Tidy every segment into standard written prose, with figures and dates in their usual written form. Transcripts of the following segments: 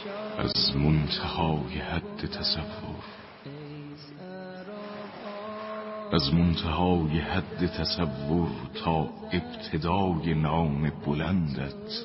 از منتهای حد تصور، از منتهای حد تصور تا ابتدای نام بلندت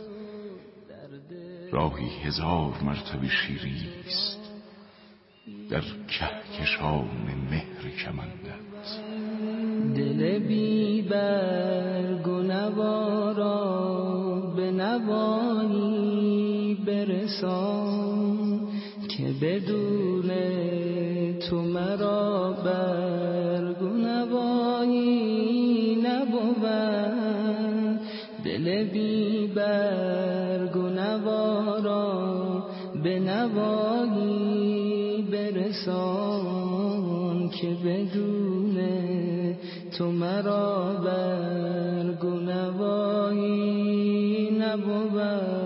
راهی 1000 مرتبه شیریست در کهکشان مهر کمندت. دل بی برگ و نوا را به نوایی برسان که بدون تو مرا برگ و نوایی نبود. دل بی برگ و نوا را به نوایی برسان که بدون تو مرا برگ و نوایی نبود.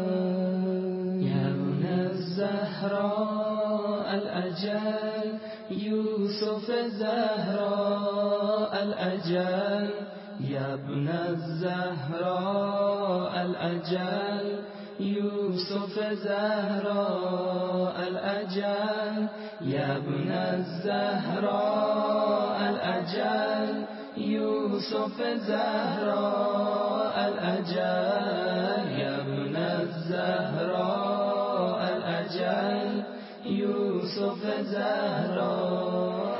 یا ابن الزهراء الاجل یوسف زهراء الاجل، یا ابن الزهراء الاجل یوسف زهراء الاجل، یا ابن الزهراء الاجل یوسف زهراء الاجل، یا ابن الزهراء الاجل یوسف زهراء.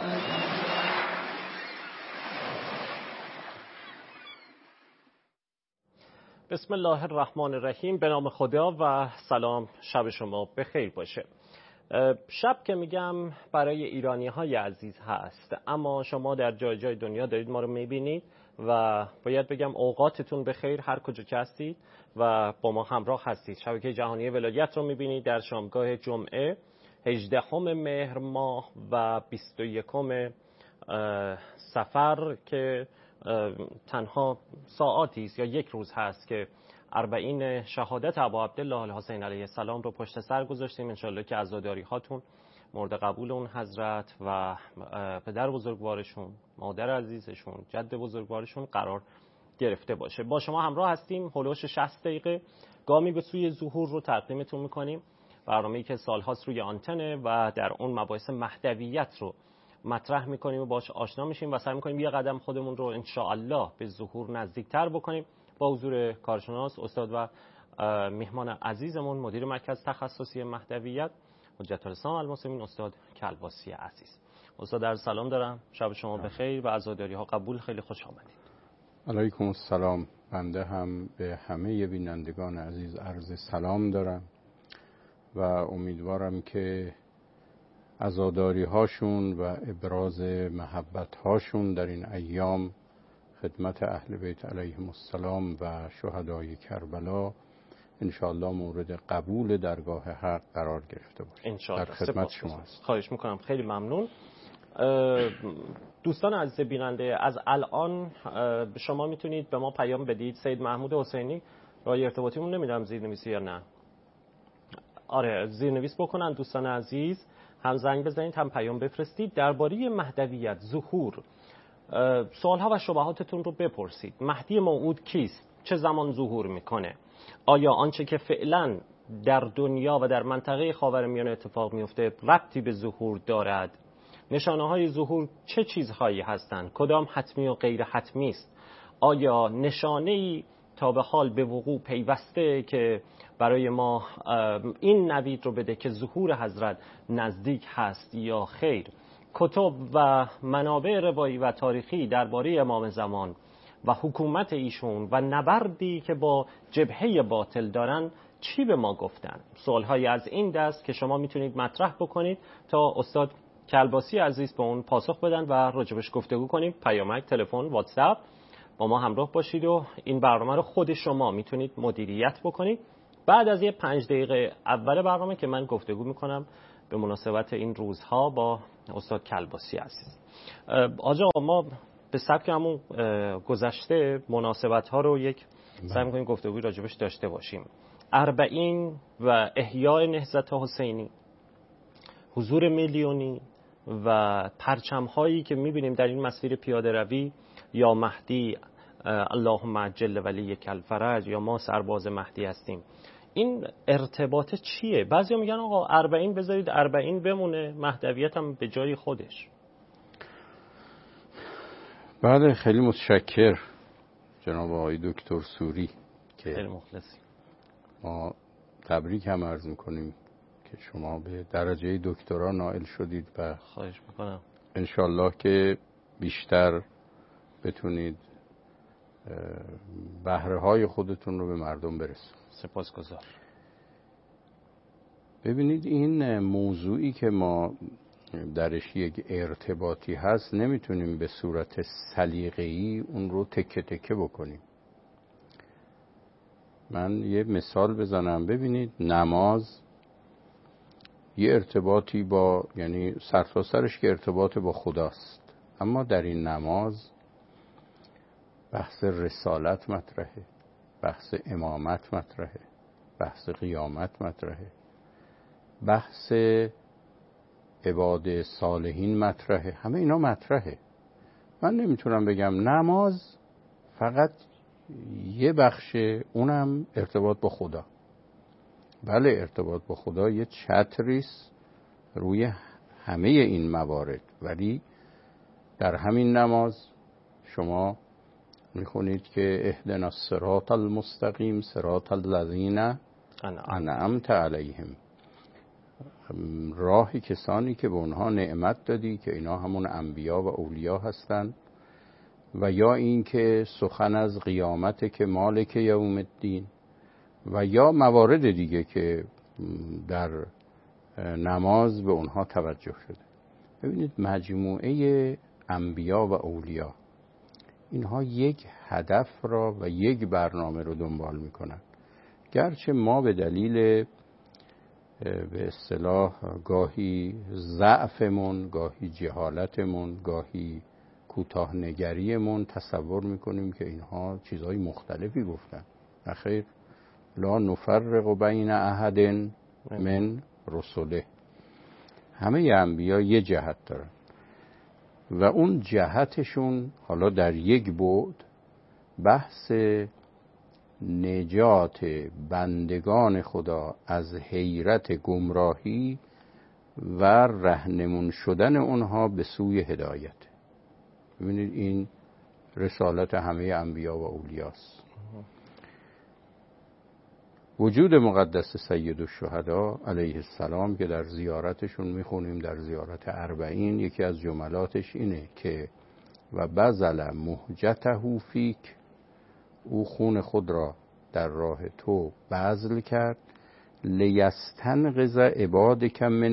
بسم الله الرحمن الرحیم. به نام خدا و سلام. شب شما بخیر باشه. شب که میگم برای ایرانی های عزیز هست، اما شما در جای جای دنیا دارید ما رو میبینید و باید بگم اوقاتتون بخیر هر کجا که هستید و با ما همراه هستید. شبکه جهانی ولایت رو میبینید در شامگاه جمعه 18 مهر ماه و 21 صفر که تنها ساعاتی است یا یک روز هست که 40 شهادت ابا عبدالله الحسین علیه السلام رو پشت سر گذاشتیم. انشالله که عزاداری هاتون مورد قبول اون حضرت و پدر بزرگوارشون، مادر عزیزشون، جد بزرگوارشون قرار گرفته باشه. با شما همراه هستیم هولوش 60 دقیقه گامی به سوی ظهور رو تقدیمتون میکنیم. برنامه‌ای که سالهاست روی آنتنه و در اون مباحث مهدویت رو مطرح میکنیم و باش آشنا میشیم و سعی میکنیم یه قدم خودمون رو انشاءالله به ظهور نزدیکتر بکنیم. با حضور کارشناس استاد و مهمان عزیزمون مدیر مرکز تخصصی مهدویت حجت الاسلام المسلمین استاد کلباسی عزیز. استاد عرض سلام دارم، شب شما بخیر و عزاداری ها قبول. خیلی خوش آمدید. علیکم السلام. بنده هم به همه بینندگان عزیز عرض سلام دارم و امیدوارم که عزاداری هاشون و ابراز محبت هاشون در این ایام خدمت اهل بیت علیهم السلام و شهدای کربلا انشاءالله مورد قبول درگاه حق قرار گرفته باشه. در خدمت شما است. خواهش میکنم. خیلی ممنون. دوستان عزیز بیننده، از الان شما میتونید به ما پیام بدید. سید محمود حسینی راه ارتباطیمون نمیدونم زیرنویسی یا نه. آره زیرنویس بکنن دوستان عزیز، هم زنگ بزنید هم پیام بفرستید. درباره مهدویت، ظهور، سوالها و شبهاتتون رو بپرسید. مهدی موعود کیست؟ چه زمان ظهور میکنه؟ آیا آنچه که فعلا در دنیا و در منطقه خاورمیانه اتفاق میفته ربطی به ظهور دارد؟ نشانه های ظهور چه چیزهایی هستند؟ کدام حتمی و غیر حتمی است؟ آیا نشانه‌ای تا به حال به وقوع پیوسته که برای ما این نوید رو بده که ظهور حضرت نزدیک هست یا خیر؟ کتب و منابع روایی و تاریخی درباره امام زمان و حکومت ایشون و نبردی که با جبهه باطل دارن چی به ما گفتن؟ سوالهایی از این دست که شما میتونید مطرح بکنید تا استاد کلباسی عزیز به اون پاسخ بدن و راجبش گفتگو کنیم. پیامک، تلفن، واتساپ با ما همراه باشید و این برنامه رو خود شما میتونید مدیریت بکنید. بعد از یه 5 دقیقه اول برنامه که من گفتگو میکنم به مناسبت این روزها با استاد کلباسی عزیز. آقا ما به سبک همون گذشته مناسبت ها رو یک سعی می‌کنیم گفتگوی راجبش داشته باشیم. 40 و احیاء نهضت حسینی، حضور میلیونی و پرچم هایی که می‌بینیم در این مسیر پیاده روی، یا مهدی اللهم عجل ولی الفرج، یا ما سرباز مهدی هستیم. این ارتباط چیه؟ بعضیا میگن آقا 40 بذارید 40 بمونه، مهدویت هم به جای خودش. بعد خیلی متشکر جناب آقای دکتر سوری که خیلی مخلصی. ما تبریک هم عرض میکنیم که شما به درجه دکترا نائل شدید و خواهش میکنم انشالله که بیشتر بتونید بهره های خودتون رو به مردم برسونید. سپاسگزار. ببینید این موضوعی که ما درش یک ارتباطی هست نمیتونیم به صورت سلیقه‌ای اون رو تکه تکه بکنیم. من یه مثال بزنم. ببینید نماز یه ارتباطی با، یعنی سرتاسرش که ارتباط با خداست، اما در این نماز بحث رسالت مطرحه، بحث امامت مطرحه، بحث قیامت مطرحه، بحث عباد صالحین مطرحه، همه اینا مطرحه. من نمیتونم بگم نماز فقط یه بخش اونم ارتباط با خدا. بله ارتباط با خدا یه چتریست روی همه این موارد، ولی در همین نماز شما میخونید که اهدنا الصراط المستقیم صراط الذین انعمت علیهم، راهی کسانی که به اونها نعمت دادی که اینا همون انبیا و اولیا هستن، و یا این که سخن از قیامت که مالک یوم الدین، و یا موارد دیگه که در نماز به اونها توجه شده. ببینید مجموعه انبیا و اولیا اینها یک هدف را و یک برنامه رو دنبال میکنن، گرچه ما به دلیل به اصطلاح گاهی ضعفمون، گاهی جهالتمون، گاهی کوتاه‌نگریمون تصور میکنیم که اینها چیزهای مختلفی گفتن. اخیر لا نفرق بین احد من رسله، همه انبیا یه جهت دارن و اون جهتشون حالا در یک بعد بحث نجات بندگان خدا از حیرت گمراهی و رهنمون شدن اونها به سوی هدایت. ببینید این رسالت همه انبیا و اولیاست. وجود مقدس سید الشهدا علیه السلام که در زیارتشون میخونیم، در زیارت 40، یکی از جملاتش اینه که و بذل مهجته فیک، او خون خود را در راه تو بذل کرد، لیستنقذ عبادک من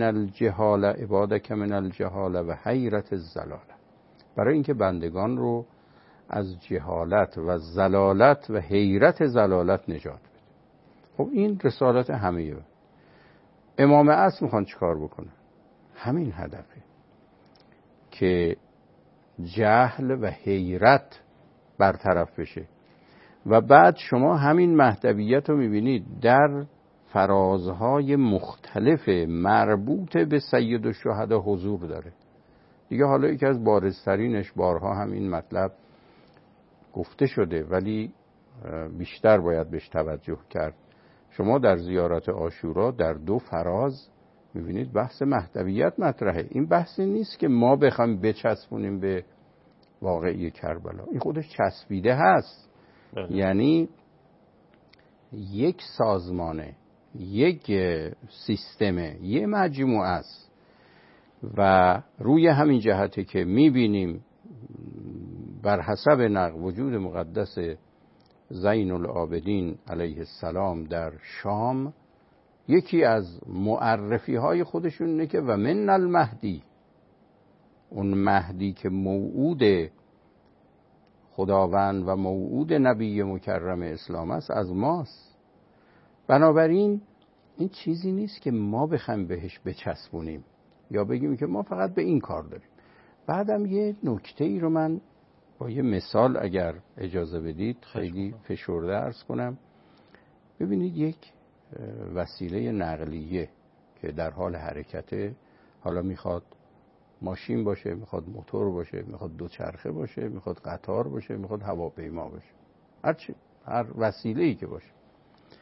الجهاله و حیرت الضلاله، برای اینکه بندگان رو از جهالت و ضلالت و حیرت ضلالت نجات بده. خب این رسالت همه. امام عصر میخوان چیکار بکنن؟ همین هدفه که جهل و حیرت برطرف بشه. و بعد شما همین مهدویت رو میبینید در فرازهای مختلف مربوط به سید الشهدا حضور داره دیگه. حالا یکی از بارزترینش، بارها همین مطلب گفته شده ولی بیشتر باید بهش توجه کرد. شما در زیارت عاشورا در 2 فراز میبینید بحث مهدویت مطرحه. این بحثی نیست که ما بخوایم بچسبونیم به واقعی کربلا، این خودش چسبیده هست. یعنی یک سازمانه، یک سیستمه، یک مجموعه است و روی همین جهته که میبینیم بر حسب نقل وجود مقدس زین العابدین علیه السلام در شام، یکی از معرفی های خودشون اینه که و من المهدی، اون مهدی که موعود خداوند و موعود نبی مکرم اسلام است از ماست. بنابراین این چیزی نیست که ما بخوایم بهش بچسبونیم یا بگیم که ما فقط به این کار داریم. بعدم یه نکته ای رو من با یه مثال اگر اجازه بدید خیلی فشرده عرض کنم. ببینید یک وسیله نقلیه که در حال حرکته، حالا میخواد ماشین باشه، میخواد موتور باشه، میخواد دوچرخه باشه، میخواد قطار باشه، میخواد هواپیما باشه، هر وسیله‌ای که باشه،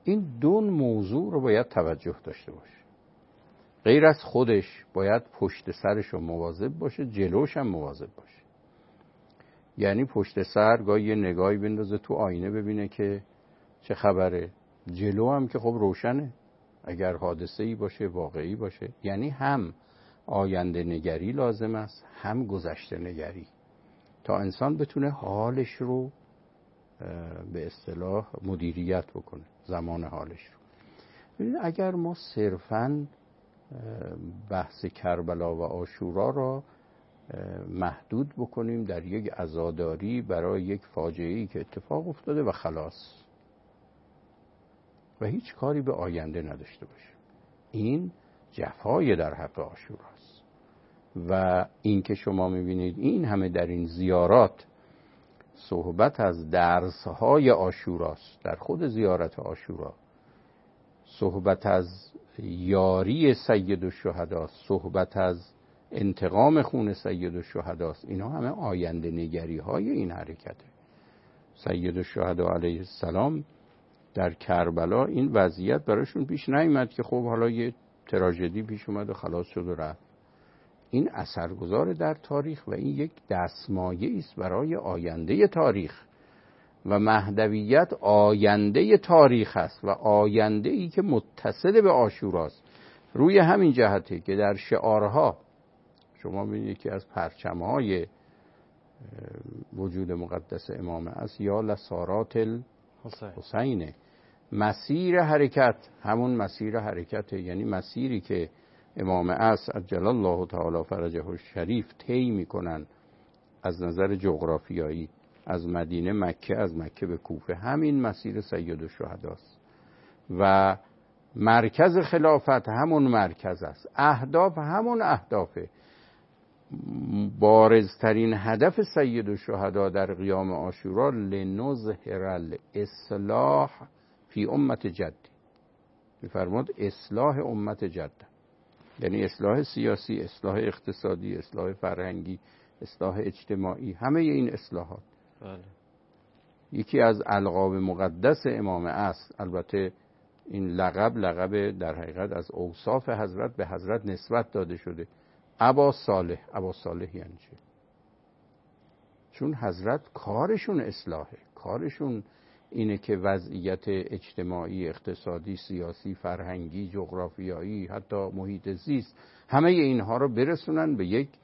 این دو موضوع رو باید توجه داشته باشه. غیر از خودش باید پشت سرش رو مواظب باشه، جلوش هم مواظب باشه. یعنی پشت سر گاهی یه نگاهی بندازه تو آینه ببینه که چه خبره، جلو هم که خب روشنه اگر حادثه‌ای باشه، واقعی باشه. یعنی هم آینده نگری لازم است، هم گذشته نگری، تا انسان بتونه حالش رو به اصطلاح مدیریت بکنه، زمان حالش رو. ببینید اگر ما صرفاً بحث کربلا و عاشورا را محدود بکنیم در یک عزاداری برای یک فاجعه‌ای که اتفاق افتاده و خلاص و هیچ کاری به آینده نداشته باشه، این جفای در حق عاشوراست. و این که شما میبینید این همه در این زیارات صحبت از درس‌های عاشوراست، در خود زیارت عاشورا صحبت از یاری سید الشهداست، صحبت از انتقام خون سید الشهداست، اینا همه آینده نگری های این حرکته. سید الشهدا علیه السلام در کربلا این وضعیت براشون پیش نیامد که خب حالا یه تراژدی پیش اومد و خلاص شد و رفت. این اثرگذار در تاریخ و این یک دستمایه است برای آینده تاریخ و مهدویت آینده تاریخ است و آینده ای که متصل به عاشوراست. روی همین جهته که در شعارها شما ببینید که از پرچم‌های وجود مقدس امام است یا لسارات الحسین، مسیر حرکت همون مسیر حرکت، یعنی مسیری که امام است عجل الله تعالی فرجه الشریف طی میکنن از نظر جغرافیایی از مدینه مکه، از مکه به کوفه، همین مسیر سید الشهداست و مرکز خلافت همون مرکز است، اهداف همون اهدافه. بارزترین هدف سید الشهدا در قیام عاشورا لنظهر الاصلاح فی امت جد، میفرماد اصلاح امت جد، یعنی اصلاح سیاسی، اصلاح اقتصادی، اصلاح فرهنگی، اصلاح اجتماعی، همه این اصلاحات. بله. یکی از القاب مقدس امام است، البته این لقب در حقیقت از اوصاف حضرت به حضرت نسبت داده شده، ابا صالح. ابا صالح یعنی چه؟ چون حضرت کارشون اصلاحه، کارشون اینه که وضعیت اجتماعی، اقتصادی، سیاسی، فرهنگی، جغرافیایی، حتی محیط زیست، همه اینها رو برسونن به یک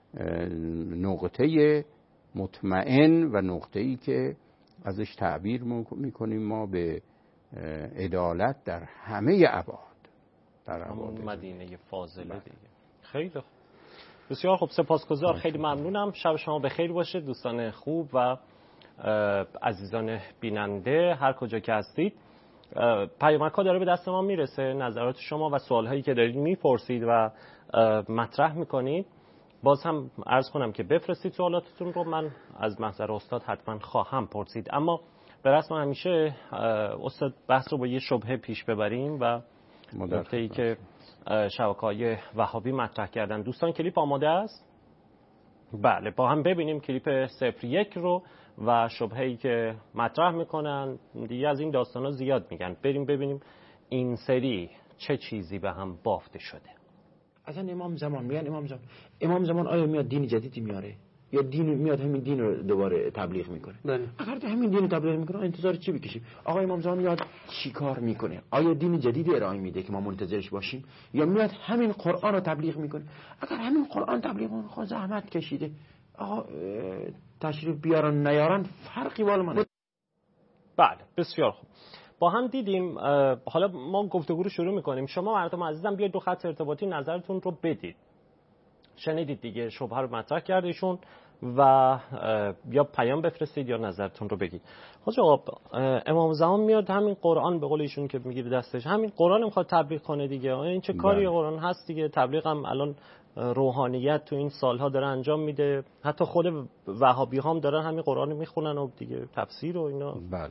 نقطه مطمئن و نقطه‌ای که ازش تعبیر میکنیم ما به عدالت در همه ابعاد، در ابعاد مدینه فاضله دیگه. خیلی خوب، بسیار خوب، سپاسگزار، خیلی ممنونم. شب شما بخیر باشه دوستان خوب و عزیزان بیننده هر کجا که هستید. پیامک‌ها داره به دست ما میرسه، نظرات شما و سوالهایی که دارید میپرسید و مطرح میکنید. باز هم عرض کنم که بفرستید سوالاتتون رو، من از محضر استاد حتما خواهم پرسید. اما به رسم همیشه استاد بحث رو با یه شبهه پیش ببریم و نکته‌ای که شبکه‌های وهابی مطرح کردن. دوستان کلیپ آماده است؟ بله، با هم ببینیم کلیپ 01 رو و شبهه‌ای که مطرح میکنن. دیگه از این داستانا زیاد میگن، بریم ببینیم این سری چه چیزی به هم بافته شده. اصلا امام زمان میگن امام زمان آیا میاد دین جدیدی میاره یا دین میاد همین دین رو دوباره تبلیغ میکنه؟ بله. اگر همین دین رو تبلیغ میکنه انتظار چی بکشیم؟ آقا امام زمان میاد چیکار میکنه؟ آیا دین جدیدی ارائه میده که ما منتظرش باشیم یا میاد همین قرآن رو تبلیغ میکنه؟ اگر همین قرآن تبلیغ میکنه خود زحمت کشیده، آقا تشریف بیارن نیارن فرقی والا من. بله، بسیار خوب. با هم دیدیم. حالا ما گفتگو رو شروع میکنیم. شما مردم عزیزم بیاید دو خط ارتباطی نظرتون رو بدید. شنیدید دیگه، شبهه رو مطرح کرده ایشون و یا پیام بفرستید یا نظرتون رو بگید. حاج آقا، امام زمان میاد همین قرآن به قول ایشون که میگیره دستش، همین قرآن میخواد تبلیغ کنه دیگه. این چه کاری قرآن هست دیگه؟ تبلیغ هم الان روحانیت تو این سالها داره انجام میده، حتی خود وهابی هم دارن همین قرآن رو میخونن و دیگه تفسیر و اینا. بله،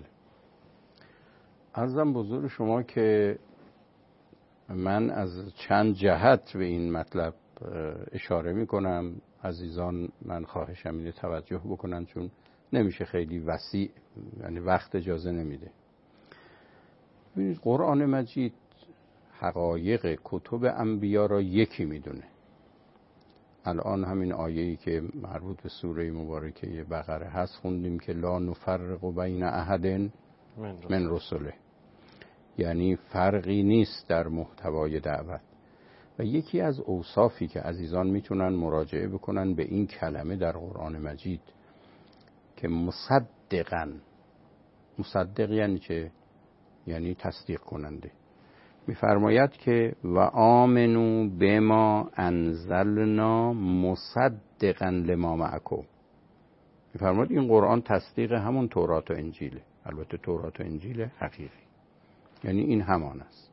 عرضم بزرگ شما که من از چند جهت به این مطلب اشاره میکنم. عزیزان من خواهشم اینه توجه بکنن، چون نمیشه خیلی وسیع، یعنی وقت اجازه نمیده. ببینید قرآن مجید حقایق کتب انبیا را یکی میدونه. الان همین آیه‌ای که مربوط به سوره مبارکه بقره هست خوندیم که لا نفرق بین احد من رسله، یعنی فرقی نیست در محتوای دعوت. و یکی از اوصافی که عزیزان میتونن مراجعه بکنن به این کلمه در قرآن مجید که مصدق یعنی چه؟ یعنی تصدیق کننده. میفرماید که و آمنو بما انزلنا مصدقا لما معکم. میفرماید این قرآن تصدیق همون تورات و انجیله. البته تورات و انجیل حقیقی، یعنی این همان است.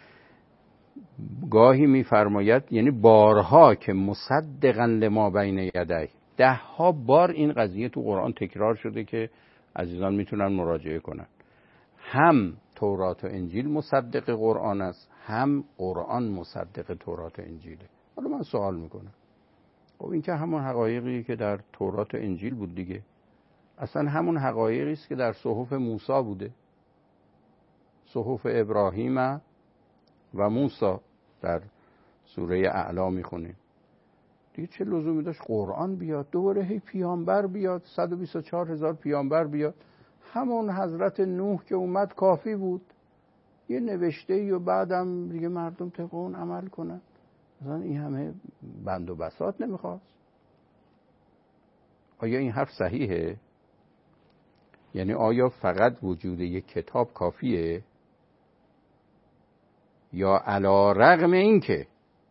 گاهی میفرماید یعنی بارها که مصدقا لما بین یدی، 10 بار این قضیه تو قرآن تکرار شده که عزیزان میتونن مراجعه کنن. هم تورات و انجیل مصدق قرآن است، هم قرآن مصدق تورات و انجیله. حالا من سوال میکنم، خب این که همون حقایقی که در تورات و انجیل بود دیگه، اصلا همون حقایقی است که در صحف موسی بوده، صحف ابراهیم و موسی در سوره اعلا میخونیم دیگه. چه لزومی داشت قرآن بیاد دوباره هی پیامبر بیاد، 124,000 پیامبر بیاد؟ همون حضرت نوح که اومد کافی بود، یه نوشته‌ای و بعدم دیگه مردم طبق اون عمل کنن. مثلا این همه بند و بساط نمیخواست. آیا این حرف صحیحه؟ یعنی آیا فقط وجود یک کتاب کافیه؟ یا علی رغم این که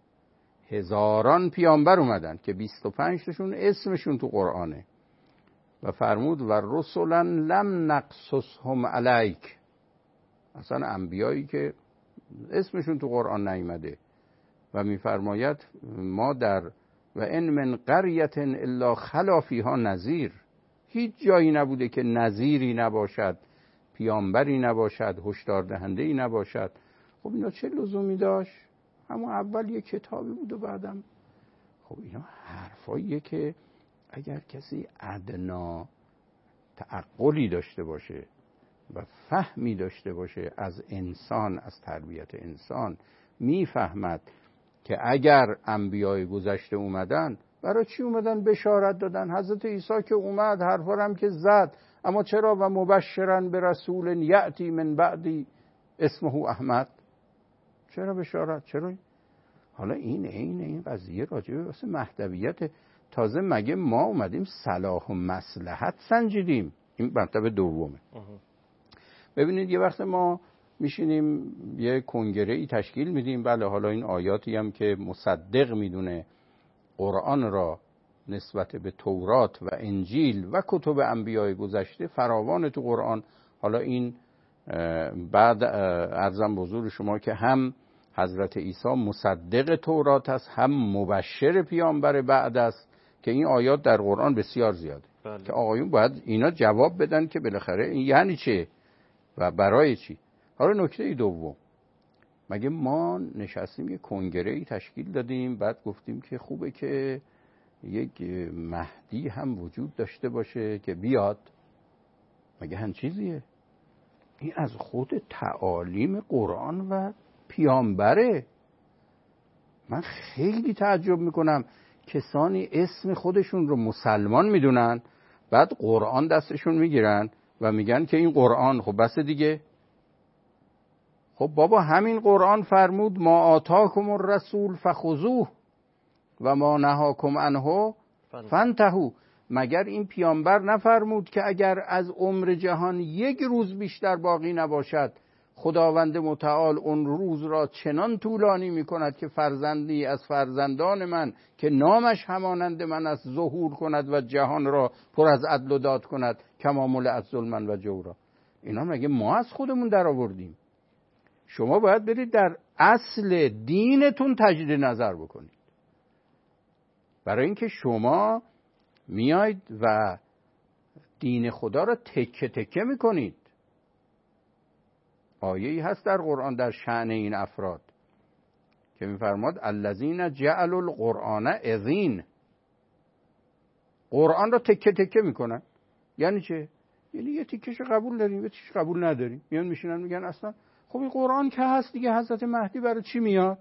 هزاران پیامبر اومدن که 25 تاشون اسمشون تو قرآنه و فرمود و رسولا لم نقصصهم علیک، اصلا انبیایی که اسمشون تو قرآن نیامده، و میفرماید ما در و ان من قریة الا خلا فیها نذیر، هیچ جایی نبوده که نذیری نباشد، پیامبری نباشد، هشدار دهنده‌ای نباشد. خب اینا چه لزومی داشت؟ همون اول یک کتابی بود و بعدم خب اینا حرفاییه که اگر کسی ادنا تعقلی داشته باشه و فهمی داشته باشه از انسان، از تربیت انسان، میفهمد که اگر انبیای گذشته اومدن برای چی اومدن بشارت دادن؟ حضرت عیسی که اومد حرفا هم که زد، اما چرا و مبشرا به رسول یأتی من بعدی اسمه احمد، چرا بشارت؟ چرا؟ حالا این قضیه راجعه واسه مهدویت. تازه مگه ما اومدیم صلاح و مصلحت سنجیدیم؟ این مرتبه دومه. ببینید یه وقت ما میشینیم یه کنگره‌ای تشکیل میدیم، بله حالا این آیاتی هم که مصدق میدونه قرآن را نسبت به تورات و انجیل و کتب انبیای گذشته فراوان تو قرآن. حالا این بعد عرضم به حضور شما که هم حضرت عیسی مصدق تورات است، هم مبشر پیامبر بعد است، که این آیات در قرآن بسیار زیاده. بله. که آقایون باید اینا جواب بدن که بالاخره این یعنی چه و برای چی. حالا نکته دوم، مگه ما نشستیم یه کنگره‌ای تشکیل دادیم بعد گفتیم که خوبه که یک مهدی هم وجود داشته باشه که بیاد؟ مگه هم چیزیه؟ این از خود تعالیم قرآن و پیامبره. من خیلی تعجب میکنم کسانی اسم خودشون رو مسلمان میدونن بعد قرآن دستشون میگیرن و میگن که این قرآن. خب بس دیگه. خب بابا همین قرآن فرمود ما آتاکم الرسول فخذوه و ما نهاکم عنه فانتهوا. مگر این پیامبر نفرمود که اگر از عمر جهان یک روز بیشتر باقی نباشد خداوند متعال اون روز را چنان طولانی میکند که فرزندی از فرزندان من که نامش همانند من است ظهور کند و جهان را پر از عدل و داد کند کما ملئت ظلما و جورا. اینا مگه ما از خودمون در آوردیم؟ شما باید برید در اصل دینتون تجدید نظر بکنید، برای اینکه شما میاید و دین خدا را تکه تکه میکنید. آیه‌ای هست در قرآن در شأن این افراد که میفرماد الذین جعلوا القرآن عضین، قرآن را تکه تکه میکنن. یعنی چه؟ یعنی یه تیکش قبول داریم یه تیکش قبول نداریم. میان میشینن میگن اصلا خب خب این قرآن که هست دیگه، حضرت مهدی برای چی میاد؟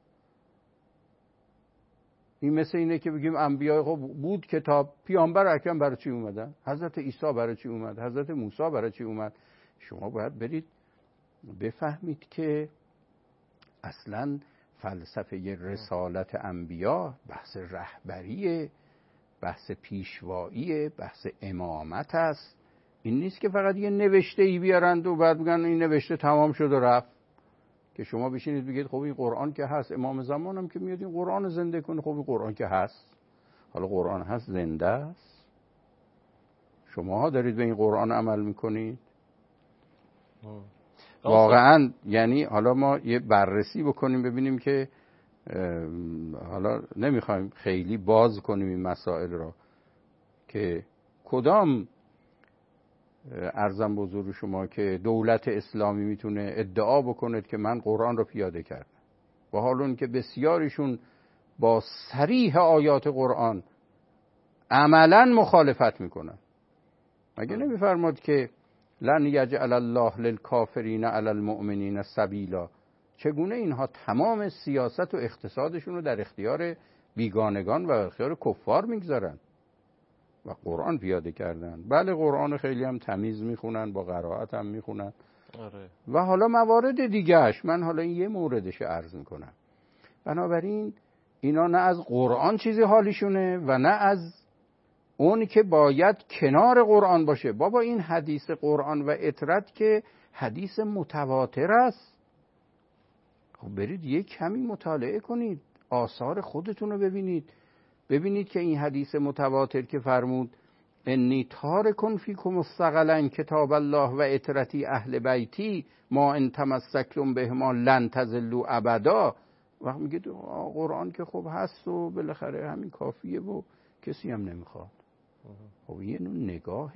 این مثل اینه که بگیم انبیاء خب بود کتاب، پیامبر اکرم برای چی اومدن؟ حضرت عیسی برای چی اومد؟ حضرت موسی برای چی اومد؟ شما باید برید بفهمید که اصلا فلسفه رسالت انبیا بحث رهبریه، بحث پیشواییه، بحث امامت است. این نیست که فقط یه نوشته ای بیارند و بعد بگن این نوشته تمام شد و رفت، که شما بشینید بگید خب این قرآن که هست، امام زمان هم که میاد این قرآن زنده کنه. خب این قرآن که هست، حالا قرآن هست زنده است، شماها دارید به این قرآن عمل میکنید؟ واقعا یعنی حالا ما یه بررسی بکنیم ببینیم که حالا نمیخوایم خیلی باز کنیم این مسائل را که کدام عرضم بزرگ شما که دولت اسلامی میتونه ادعا بکنه که من قرآن رو پیاده کردم، و حال اون که بسیاریشون با صریح آیات قرآن عملا مخالفت میکنن. مگه نمیفرماد که لن یجعل الله للکافرین علی المؤمنین سبیلا؟ چگونه اینها تمام سیاست و اقتصادشون رو در اختیار بیگانگان و اختیار کفار میگذارن و قرآن پیاده کردن؟ بله قرآن خیلی هم تمیز میخونن، با قرائت هم میخونن. آره. و حالا موارد دیگهش من حالا این یه موردش عرض میکنم. بنابراین اینا نه از قرآن چیزی حالیشونه و نه از اون که باید کنار قرآن باشه. بابا این حدیث قرآن و اطرت که حدیث متواتر است، خب برید یک کمی مطالعه کنید، آثار خودتون رو ببینید که این حدیث متواتر که فرمود انی تارکن فیکم الثقلین کتاب الله و اطرتی اهل بیتی ما ان تمسکتم بهما لن تضلوا ابدا، وقت میگید قرآن که خب هست و بالاخره همین کافیه و کسی هم نمیخواد. خب یه نوع نگاه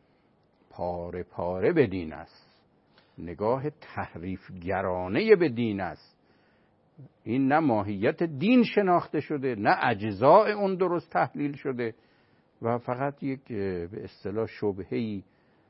پاره پاره به دین است، نگاه تحریف گرانه به دین است. این نه ماهیت دین شناخته شده، نه اجزاء اون درست تحلیل شده و فقط یک به اصطلاح شبهه‌ای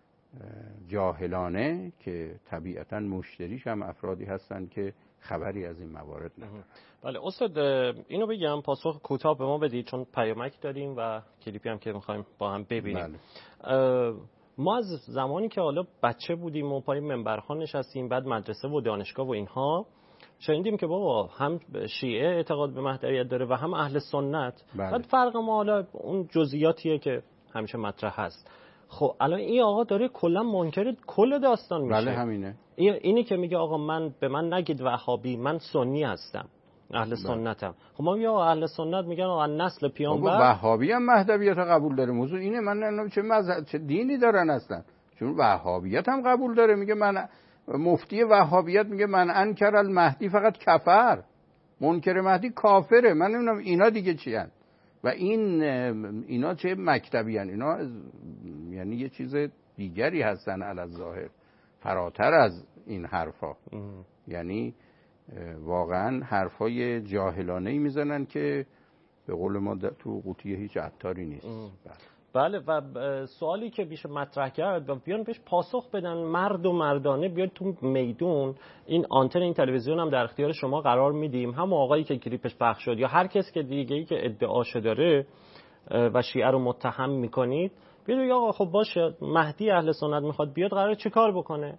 جاهلانه که طبیعتاً مشتریش هم افرادی هستن که خبری از این موارد ندارن. بله استاد اینو بگم پاسخ کوتاه به ما بدید چون پیامک داریم و کلیپی هم که می‌خوایم با هم ببینیم. بله. ما از زمانی که حالا بچه بودیم و پای منبرها نشستیم، بعد مدرسه و دانشگاه و اینها، شنیدیم که بابا هم شیعه اعتقاد به مهدویت داره و هم اهل سنت. بله. بعد فرق ما حالا اون جزئیاتیه که همیشه مطرح هست. خب الان این آقا داره کلا منکر کل داستان میشه. بله همینه. اینی که میگه آقا به من نگید وهابی، من سنی هستم، اهل سنتم. خب ما میگه اهل سنت میگن آقا نسل پیامبر. وهابی هم مهدویت قبول داره. موضوع اینه من نمیدونم چه مذهب چه دینی دارن اصلا، چون وهابیت هم قبول داره. میگه من مفتی وهابیت میگه من انکر المهدی فقط کفر، منکر مهدی کافره. من نمیدونم اینا دیگه چی هن و اینا چه مکتبی هن؟ اینا یعنی یه چیز دیگری هستن الظاهر، فراتر از این حرفا. یعنی واقعا حرفای جاهلانه‌ای میزنن که به قول ما تو قوطیه هیچ عطاری نیست. بله و سوالی که بیشه مطرح کرد و بیان بهش پاسخ بدن مرد و مردانه، بیاد تو میدون. این آنتن این تلویزیون هم در اختیار شما قرار میدیم، هم آقایی که کلیپش پخش شد یا هر کس که دیگه‌ای که ادعاشو داره و شیعه رو متهم میکنید، بیاد بگه آقا خب باشه مهدی اهل سنت میخواد بیاد، قراره چیکار بکنه؟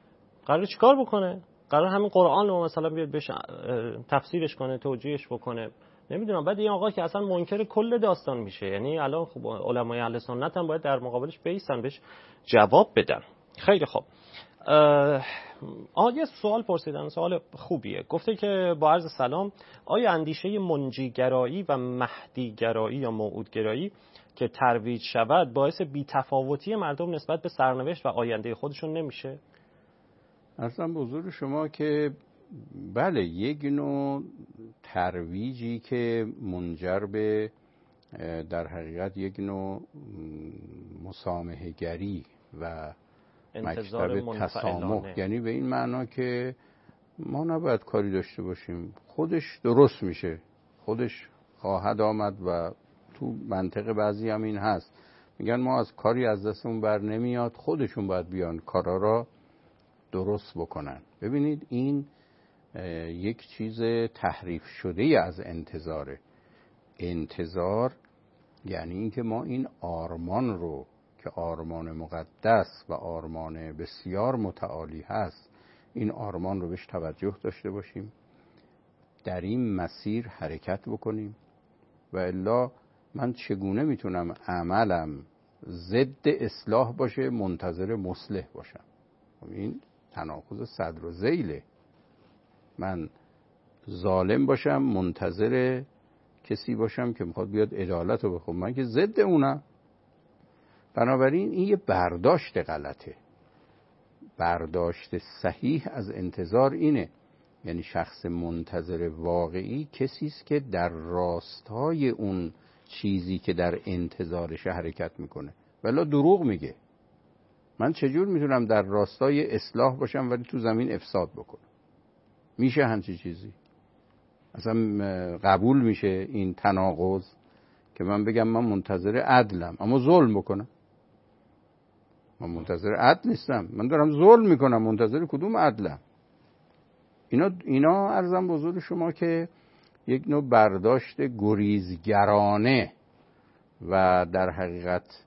قرار همین قرآن رو مثلا بیاد بهش تفسیرش کنه، توجیهش بکنه، نمیدونم. بعد این آقا که اصلا منکر کل داستان میشه. یعنی الان خب علمای اهل سنت هم باید در مقابلش بیستن، بهش جواب بدن. خیلی خوب. یه سوال پرسیدن، سوال خوبیه. گفته که با عرض سلام، آیا اندیشه منجیگرایی و مهدیگرایی یا موعودگرایی که ترویج شود باعث بی‌تفاوتی مردم نسبت به سرنوشت و آینده خودشون نمیشه؟ اصلا بزرگ شما که بله، یک نوع ترویجی که منجر به در حقیقت یک نوع مسامحه گری و مکتب تسامح، یعنی به این معنا که ما نباید کاری داشته باشیم، خودش درست میشه، خودش خواهد آمد و تو منطقه بعضی هم این هست، میگن ما از کاری از دستمون بر نمیاد، خودشون باید بیان کارا را درست بکنن. ببینید این یک چیز تحریف شده از انتظاره. انتظار یعنی اینکه ما این آرمان رو که آرمان مقدس و آرمان بسیار متعالی هست، این آرمان رو بهش توجه داشته باشیم، در این مسیر حرکت بکنیم. و الا من چگونه میتونم عملم ضد اصلاح باشه منتظر مصلح باشم؟ این تناقض صدر و ذیله. من ظالم باشم منتظر کسی باشم که میخواد بیاد عدالت رو بخوام، من که ضد اونم. بنابراین این یه برداشت غلطه. برداشت صحیح از انتظار اینه، یعنی شخص منتظر واقعی کسی است که در راستای اون چیزی که در انتظارش حرکت میکنه. ولی دروغ میگه. من چجور میتونم در راستای اصلاح باشم ولی تو زمین افساد بکنم؟ میشه همچین چیزی؟ اصلا قبول میشه این تناقض که من بگم من منتظر عدلم اما ظلم بکنم؟ من منتظر عدل نیستم، من دارم ظلم میکنم. منتظر کدوم عدلم؟ اینا عرضم به حضور شما که یک نوع برداشت گریزگرانه و در حقیقت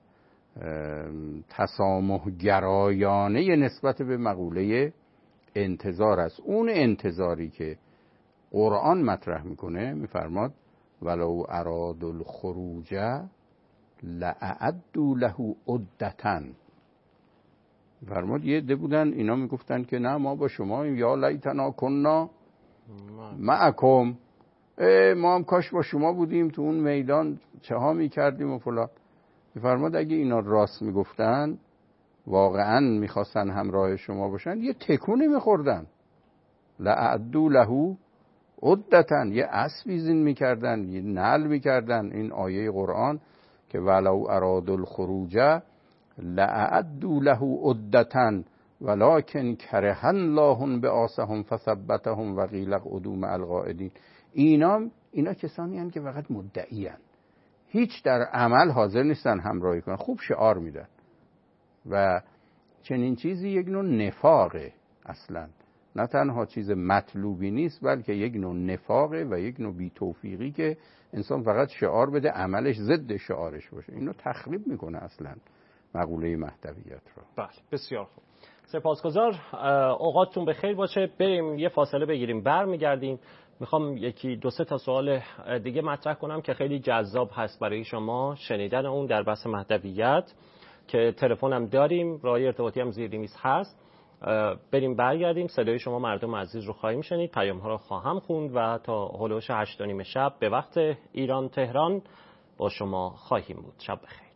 تسامح گرایانه نسبت به مقوله انتظار است. اون انتظاری که قرآن مطرح میکنه، میفرماد ولو اراد الخروج لأعدوا له عدة. فرمود یه عده بودن اینا میگفتن که نه ما با شما یا لیتنا کنا معکم، ما هم کاش با شما بودیم تو اون میدان چه ها میکردیم و فلان. فرمود اگه اینا راست میگفتن، واقعا میخواستن همراه شما باشن، یه تکونی میخوردن. لأعدوا له عدة، یه اسبی زین میکردن، یه نعل میکردن. این آیه قرآن که ولو اراد الخروج لأعدوا له عدة ولكن كره الله بعاصهم فثبتهم وقیل اقعدوا مع القاعدین. اینا کسانی هستند که فقط مدعی هستند، هیچ در عمل حاضر نیستن همراهی کنن، خوب شعار میدن. و چنین چیزی یک نوع نفاقه اصلا، نه تنها چیز مطلوبی نیست بلکه یک نوع نفاقه و یک نوع بی‌توفیقی که انسان فقط شعار بده عملش ضد شعارش باشه. اینو تخریب میکنه اصلا مقوله مهدویت رو. بله بسیار خوب، سپاسگزار، اوقاتتون بخیر باشه. بریم یه فاصله بگیریم، برمیگردیم. میخوام یکی دو سه تا سوال دیگه مطرح کنم که خیلی جذاب هست برای شما شنیدن اون در بحث مهدویت، که تلفنم داریم، راهی ارتباطی هم زیر میز هست. بریم برگردیم، صدای شما مردم عزیز رو خواهیم شنید، پیام ها رو خواهم خوند و تا هلوش 8:30 شب به وقت ایران تهران با شما خواهیم بود. شب بخیر.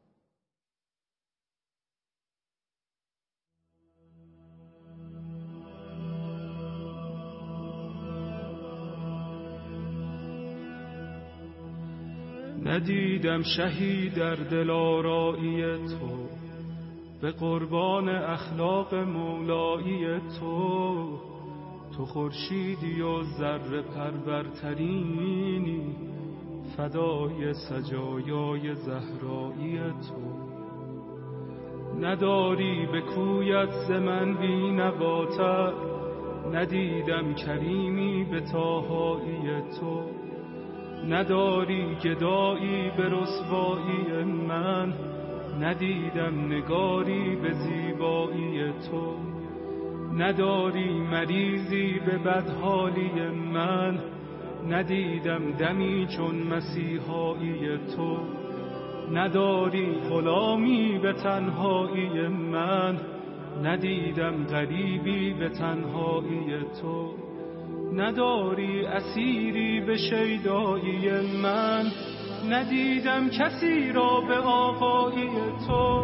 ندیدم شهی در دل آرایی تو، به قربان اخلاق مولایی تو. تو خورشیدی و ذره پرورترینی، فدای سجایای زهرایی تو. نداری به کویت ز من بی نواتر، ندیدم کریمی به طاهایی تو. نداری گدایی به رسوایی من، ندیدم نگاری به زیبایی تو. نداری مریضی به بدحالی من، ندیدم دمی چون مسیحایی تو. نداری غلامی به تنهایی من، ندیدم غریبی به تنهایی تو. نداری اسیری به شیدایی من، ندیدم کسی را به آقایی تو.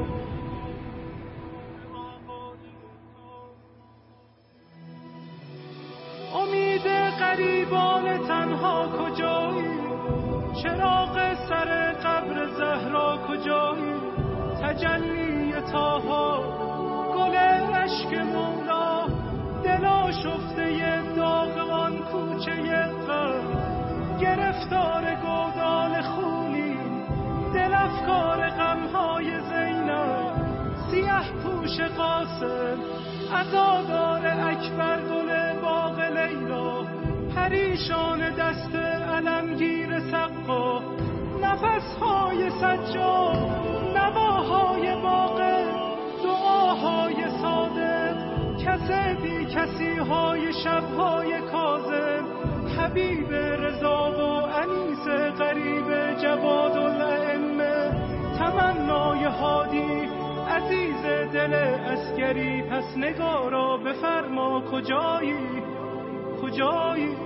امید غریبان تنها کجایی؟ چراغ سر قبر زهرا کجایی؟ تجلی طاها، گل اشک مولا، دلا شفته داغ آن کوچه غم. گرفتار گودال خونی، دل افکار غمهای زینب. سیه پوش قاسم، عزادار اکبر گل باغ لیلا، پریشان دست علمگیر سقا، نفسهای سجاد، نواهای باغ، دعاهای صادق، کس بی کسی های شبهای کاظم، حبیب رضا و انیس غریب جواد الائمه، تمنای هادی عزیز دل عسکری، پس نگارا بفرما کجایی کجایی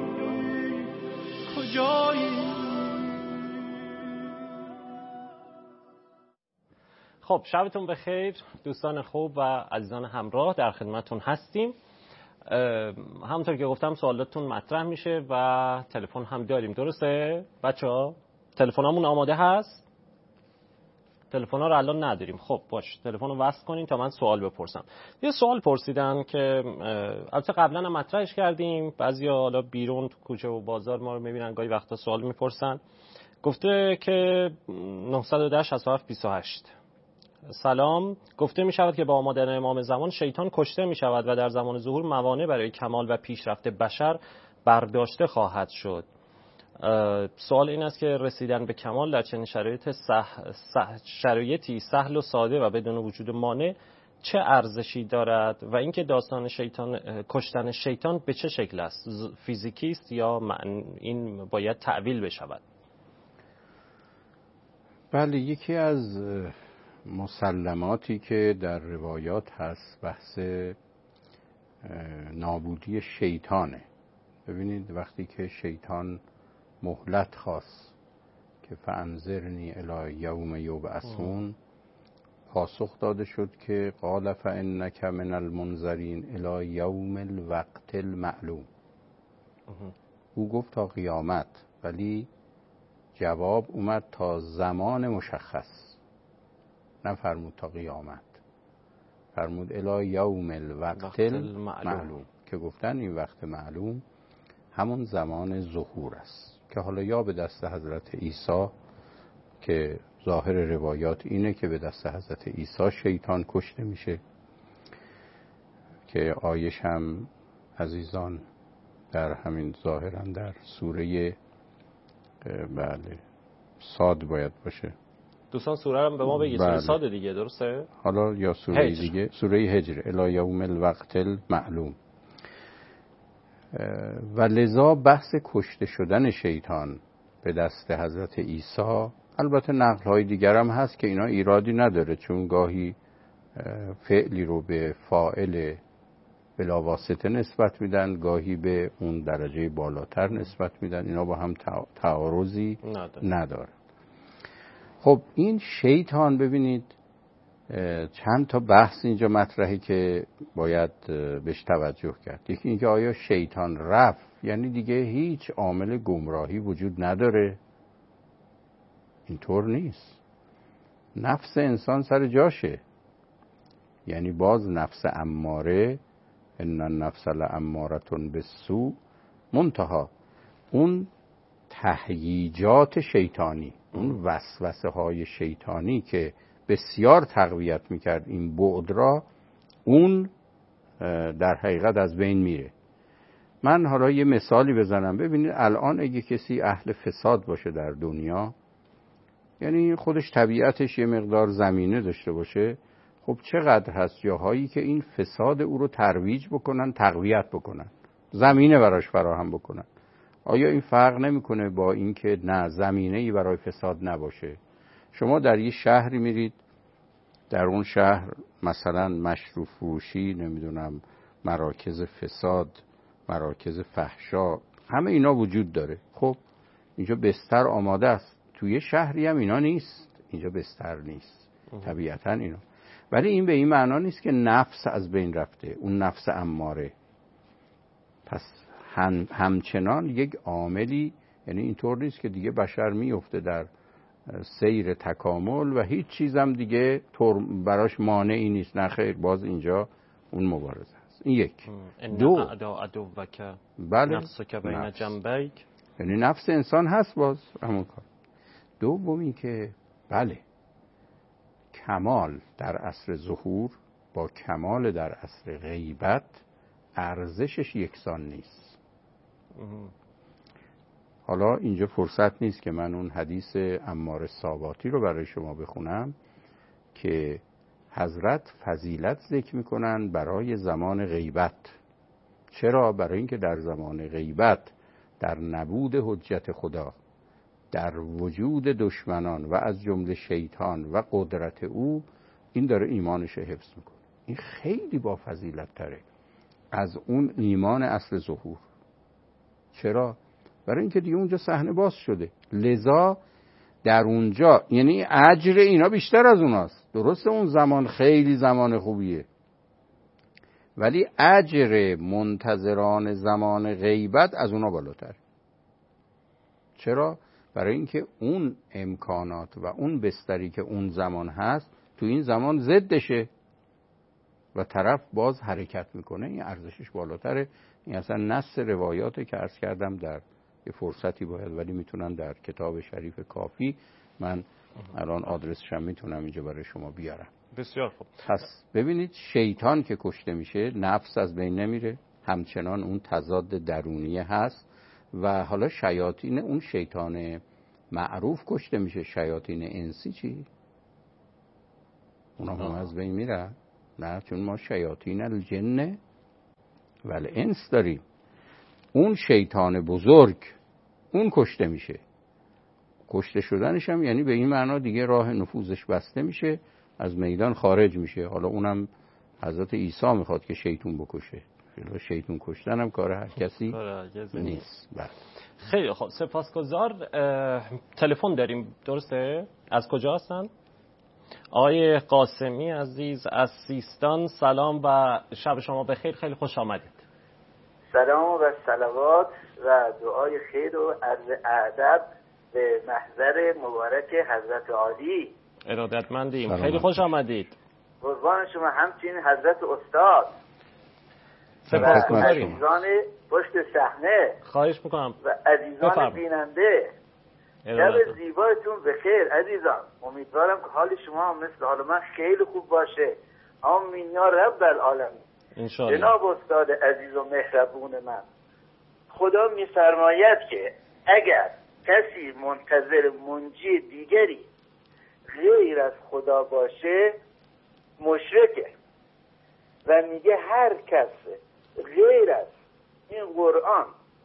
کجایی. خب شبتون بخیر دوستان خوب و عزیزان همراه، در خدمتتون هستیم. همونطور که گفتم سوالاتتون مطرح میشه و تلفن هم داریم، درسته بچه‌ها؟ تلفنامون آماده هست؟ تلفن‌ها رو الان نداریم. خب باش، تلفن رو وصل کنین تا من سوال بپرسم. یه سوال پرسیدن که البته قبلا هم مطرحش کردیم، بعضیا حالا بیرون تو کوچه و بازار ما رو میبینن گاهی وقتا سوال میپرسن. گفته که 910 6728 سلام، گفته می شود که با آمدن امام زمان شیطان کشته می شود و در زمان ظهور موانع برای کمال و پیشرفت بشر برداشته خواهد شد. سوال این است که رسیدن به کمال در چنین شرایطی سهل و ساده و بدون وجود مانع چه ارزشی دارد و اینکه داستان کشتن شیطان به چه شکل است؟ فیزیکی است یا این باید تعویل بشود؟ بله، یکی از مسلماتی که در روایات هست بحث نابودی شیطانه. ببینید وقتی که شیطان مهلت خواست که فانظرنی الی یوم یبعثون، پاسخ داده شد که قال فانک من المنذرین الی یوم الوقت المعلوم. او گفت تا قیامت، ولی جواب اومد تا زمان مشخص، نفرمود تا قیامت، فرمود الی یوم الوقت المعلوم که گفتن این وقت معلوم همون زمان ظهور است که حالا یا به دست حضرت عیسی، که ظاهر روایات اینه که به دست حضرت عیسی شیطان کشته میشه، که آیش هم عزیزان در همین ظاهرا در سوره بله صاد باید باشه. دوستان سوره رو به ما بگید. سوره صاد دیگه، درسته؟ حالا یا سوره هجر. دیگه سوره هجر الی یوم الوقت المعلوم. و لذا بحث کشته شدن شیطان به دست حضرت عیسی، البته نقل‌های دیگر هم هست که اینا ایرادی نداره، چون گاهی فعلی رو به فاعل بلاواسطه نسبت میدن، گاهی به اون درجه بالاتر نسبت میدن، اینا با هم تعارضی نداره. خب این شیطان، ببینید چند تا بحث اینجا مطرحه که باید بهش توجه کرد. یکی اینکه آیا شیطان رفت، یعنی دیگه هیچ عامل گمراهی وجود نداره؟ اینطور نیست. نفس انسان سر جاشه، یعنی باز نفس اماره، ان النفس لاماره بالسوء، منتها اون تهییجات شیطانی، اون وسوسه های شیطانی که بسیار تقویت میکرد این بعد را، اون در حقیقت از بین میره. من حالا یه مثالی بزنم. ببینید الان اگه کسی اهل فساد باشه در دنیا، یعنی خودش طبیعتش یه مقدار زمینه داشته باشه، خب چقدر هست جاهایی که این فساد او رو ترویج بکنن، تقویت بکنن، زمینه براش فراهم بکنن. آیا این فرق نمیکنه با اینکه نه زمینه‌ای برای فساد نباشه؟ شما در یه شهری میرید، در اون شهر مثلا مشروب فروشی، نمیدونم مراکز فساد، مراکز فحشا، همه اینا وجود داره. خب اینجا بستر آماده است، توی شهری هم اینا نیست، اینجا بستر نیست طبیعتا اینا. ولی این به این معنا نیست که نفس از بین رفته، اون نفس اماره. پس همچنان یک عاملی، یعنی اینطور نیست که دیگه بشر میفته در سیر تکامل و هیچ چیزم دیگه براش مانعی نیست. نه خیر، باز اینجا اون مبارزه هست. این یک. دو، بله، نفسک بین جنبیک، یعنی نفس انسان هست باز همون کار. دومی که بله، کمال در عصر ظهور با کمال در اصل غیبت ارزشش یکسان نیست. حالا اینجا فرصت نیست که من اون حدیث عمار ساباتی رو برای شما بخونم که حضرت فضیلت ذکر میکنن برای زمان غیبت. چرا؟ برای اینکه در زمان غیبت، در نبود حجت خدا، در وجود دشمنان و از جمله شیطان و قدرت او، این داره ایمانش حفظ میکنه. این خیلی با فضیلت تره از اون ایمان اصل ظهور. چرا؟ برای اینکه دیگه اونجا صحنه باز شده، لذا در اونجا یعنی اجر اینا بیشتر از اوناست. درسته اون زمان خیلی زمان خوبیه، ولی اجر منتظران زمان غیبت از اونا بالاتر. چرا؟ برای اینکه اون امکانات و اون بستری که اون زمان هست تو این زمان ضدشه و طرف باز حرکت میکنه، این ارزشش بالاتره. این اصلا نص روایاته که عرض کردم در یه فرصتی باید، ولی میتونن در کتاب شریف کافی، من الان آدرسش هم میتونم اینجا برای شما بیارم. بسیار خوب. پس ببینید شیطان که کشته میشه نفس از بین نمیره، همچنان اون تضاد درونیه هست. و حالا شیاطین، اون شیطان معروف کشته میشه، شیاطین انسی چی؟ اونا هم از بین میره؟ نه، چون ما شیاطین الجن و الانس داریم. اون شیطان بزرگ اون کشته میشه. کشته شدنش هم یعنی به این معنا دیگه راه نفوذش بسته میشه، از میدان خارج میشه. حالا اونم حضرت عیسی میخواد که شیطون بکشه. شیطون کشتن هم کار هر کسی نیست. خیلی خوب، سپاسگزار. تلفن داریم، درسته؟ از کجا هستن؟ آقای قاسمی عزیز از سیستان، سلام و شب شما بخیر، خیلی خوش آمدید. سلام و صلوات و دعای خیر و عرض ادب به محضر مبارک حضرت عالی. ارادتمندیم، خیلی خوش آمدید. قربان شما، همچنین حضرت استاد و عزیزان پشت صحنه. خواهش میکنم و عزیزان بیننده، شب زیبایتون بخیر عزیزان. امیدوارم که حال شما مثل حال من خیلی خوب باشه. آمین یا رب العالمین. انشاءالله. جناب استاد عزیز و مهربون من، خدا می‌فرماید که اگر کسی منتظر منجی دیگری غیر از خدا باشه مشرکه، و میگه هر کس غیر از این قرآن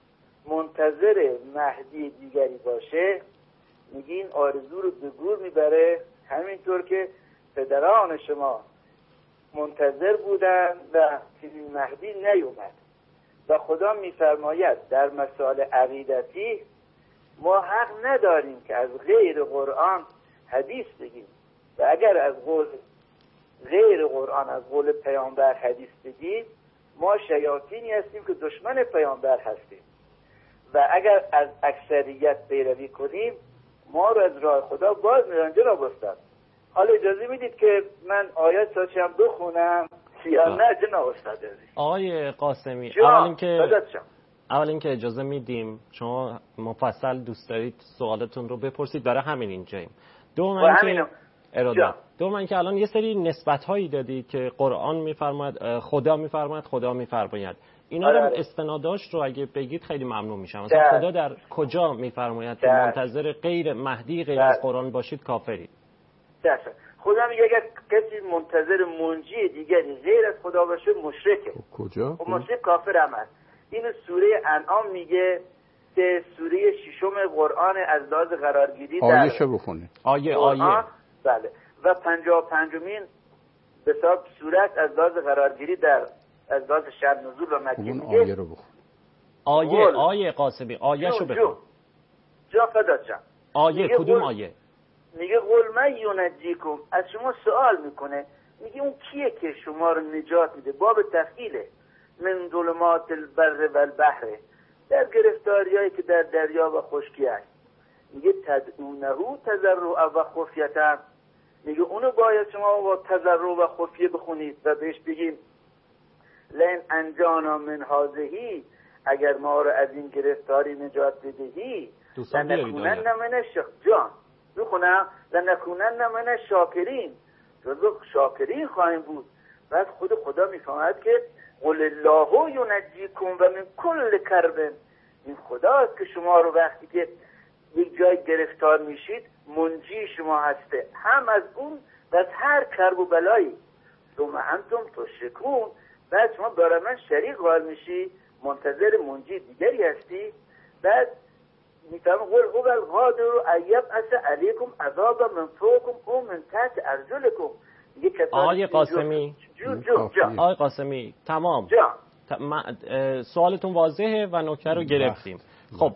منتظر مهدی دیگری باشه، میگه این آرزو رو به گور میبره. همینطور که پدران شما منتظر بودن و مهدی نیومد. و خدا میفرماید در مسائل عقیدتی ما حق نداریم که از غیر قرآن حدیث بگیم، و اگر از قول غیر قرآن از قول پیامبر حدیث بگیم ما شیاطینی هستیم که دشمن پیامبر هستیم، و اگر از اکثریت پیروی کنیم ما رو از راه خدا باز میدن. جناب استاد، حالا اجازه میدید که من آیات ساچم بخونم یا نه جناب استاد عزیز؟ آقای قاسمی، اول اینکه اجازه میدیم شما مفصل دوست دارید سوالتون رو بپرسید، برای همین اینجاییم. دوم اینکه الان یه سری نسبت‌هایی دادید که قرآن میفرماید، خدا میفرماید، خدا میفرماید. اینا رو استناداش رو اگه بگید خیلی ممنون میشم. مثلا خدا در کجا میفرماید که منتظر غیر مهدی غیر از قرآن باشید کافرید؟ خدا میگه اگر کسی منتظر منجی دیگری غیر از خدا باشه مشرکه. کجا؟ مشرک کافر هم هست. اینو سوره انعام میگه که سوره ششم قرآن از لحاظ قرارگیری در آیه‌شو بخونه. آیه. بله. و 55مین به حساب صورت از لحاظ قرارگیری در از لحاظ شأن نزول و مکی میگه. آیه رو بخون. آیه قاسمی، آیه‌شو بخون. جا فدات شم. آیه کدوم آیه؟ میگه قل من ینجیکم، از شما سوال میکنه، میگه اون کیه که شما رو نجات میده؟ باب تفعیله. من ظلمات البر و البحر، در گرفتاریایی که در دریا و خشکی هست. میگه تدعونه تضرعا و خفیه، میگه اونو باید شما با تضرع و خفیه بخونید و بهش بگیم لئن انجانا من هذه، اگر ما رو از این گرفتاری نجات بدهی لنکونن من جان بخونم لنکونن من شاکرین، جزو شاکرین خواهیم بود. بعد خدا میفهمد که قل الله ینجیکم و من کل کرب، این خداست که شما رو وقتی که یک جای گرفتار میشید منجی شما هسته، هم از اون و از هر کرب و بلایی. ثم انتم تشرکون، بعد شما برای من شریک قرار میشی، منتظر منجی دیگری هستی. بعد میتونم قول هو القادر ان یبعث علیکم عذابا من فوقکم او من تحت ارجلکم. آقای قاسمی، آقای قاسمی تمام. سوالتون واضحه و نکته رو گرفتیم. خب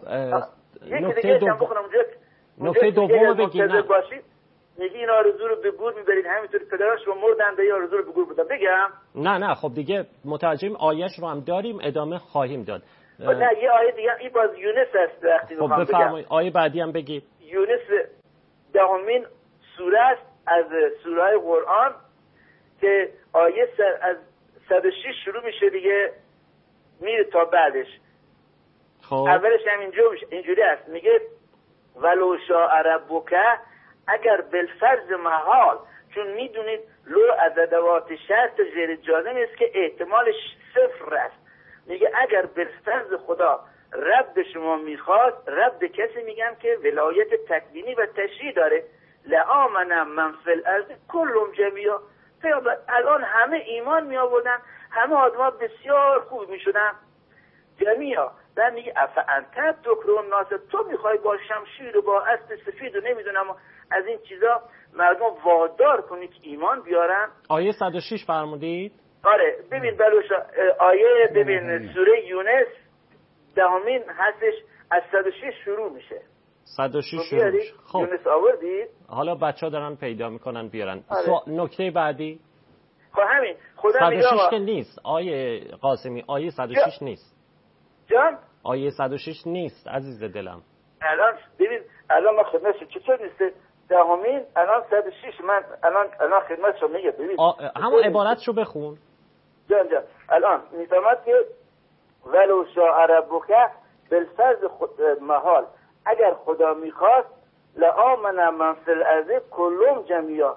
نکته دوم بگید. میگی این آرزو رو به گور میبرید، همینطوری پدران شما مردن به آرزو رو به گور بودن. بگم نه خب دیگه متوجهیم، آیش رو هم داریم، ادامه خواهیم داد. نه یه آیه دیگه این باز یونس هست وقتی خب بفرمایید آیه بعدی هم بگید. یونس 10مین سوره است از سوره‌های قرآن که آیه از 106 شروع میشه دیگه میره تا بعدش. خب اولش هم اینجوری است، میگه ولو شاء ربک، اگر بالفرض محال، چون میدونید لو از ادوات شرط غیر جازم است که احتمالش صفر است. میگه اگر بالفرض خدا رب شما میخواد، رب کسی میگم که ولایت تکوینی و تشریع داره، لآمن من فی الارض کلهم جمیعا. الان همه ایمان می آوردن، همه آدما بسیار خوب می شدن جمیعا. بعد میگه افانت تکرون ناس، تو میخوای با شمشیر و با اسب سفید و نمیدونم از این چیزا مردم وادار کنی که ایمان بیارن. آیه 106 فرمودید؟ آره ببین بلوشا آیه، ببین سوره یونس 10مین هستش، از 106 شروع میشه. 106 شروع میشه. خب یونس آوردید؟ حالا بچه‌ها دارن پیدا میکنن بیارن. آره. نکته بعدی؟ خب همین خدا میگه 106 که نیست آیه قاسمی، آیه 106 نیست. جان؟ آیه 106 نیست عزیز دلم. الان ببین الان ما خدمتش چطور نیسته 10مین الان 106 من الان خدمتشو میگه. ببین همون عبارتشو بخون. جان الان میفهمد که ولو شاء ربک بالفرض محال، اگر خدا میخواست لآمن من فی الارض کلهم جمیعا،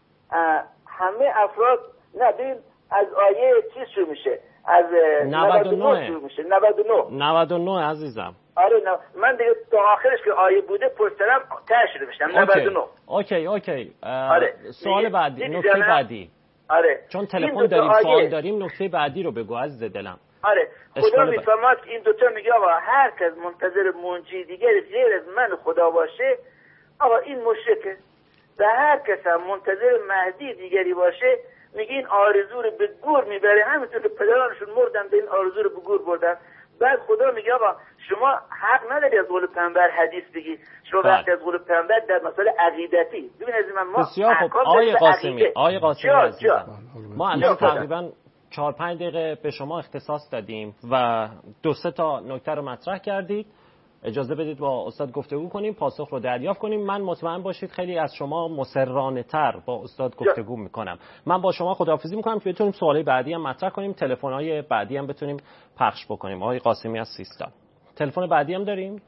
همه افراد. نه ببین از آیه چی شروع میشه؟ از 99 شروع میشه. 99 عزیزم. آره من دیگه تا آخرش که آیه بوده پرسرم تاش شده بشم 99. اوکی. آره. سوال بعدی، نکته بعدی. آره چون تلفن داریم سوال داریم، نکته بعدی رو بگو عزیز دلم. آره خدا میفهمد که این دوتا میگه آقا هر کس منتظر منجی دیگری غیر از من خدا باشه، آقا این مشرکه. و هر کس هم منتظر مهدی دیگری باشه، میگه این آرزو رو به گور میبره، همینطور که پدرانشون مردن به این آرزو رو به گور بردن. بعد خدا میگه آقا شما حق نداری از قول پیامبر حدیث بگی، شما وقتی از قول پیامبر در مسائل عقیدتی ببین از من ما بسیار خوب. آقای قاسمی عزیزم، ما الان تقریبا 4-5 دقیقه به شما اختصاص دادیم و 2-3 تا نکته رو مطرح کردید. اجازه بدید با استاد گفتگو کنیم، پاسخ رو دریافت کنیم. من مطمئن باشید خیلی از شما مسررانه تر با استاد گفتگو میکنم. من با شما خداحافظی میکنم که بتونیم سوالای بعدی هم مطرح کنیم، تلفن‌های بعدی هم بتونیم پخش بکنیم. آقای قاسمی از سیستان تلفن بعدی هم داریم.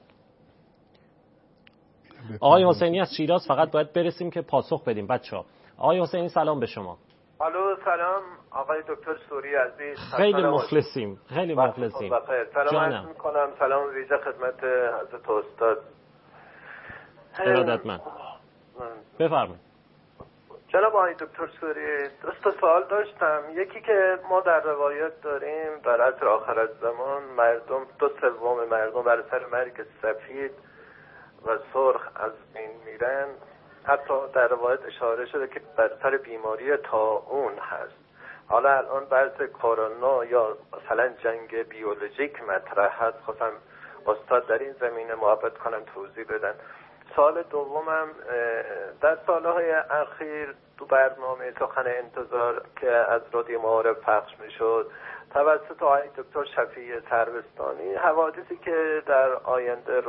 آقای حسینی از شیراز، فقط باید برسیم که پاسخ بدیم بچه‌ها. آقای حسینی سلام به شما. الو سلام آقای دکتر سوری عزیز. خیلی مخلصیم. سلام میکنم. سلام ویژه خدمت حضرت استاد. ارادتمند. بفرمایید. جناب آقای دکتر سوری، 2 سوال داشتم. یکی که ما در روایت داریم در عصر آخر الزمان مردم 2/3 مردم بر سر مرگ سفید و سرخ از بین میرن. حتی در روایت اشاره شده که بر سر بیماری طاعون هست. حالا الان بحث کرونا یا مثلا جنگ بیولوژیک مطرح هست. خواستم استاد در این زمینه محبت کنم توضیح بدن. سال دومم در سالهای اخیر تو برنامه سخن انتظار که از رادیو معارف پخش میشد توسط آقای دکتر شفیع سروستانی، حوادثی که در آینده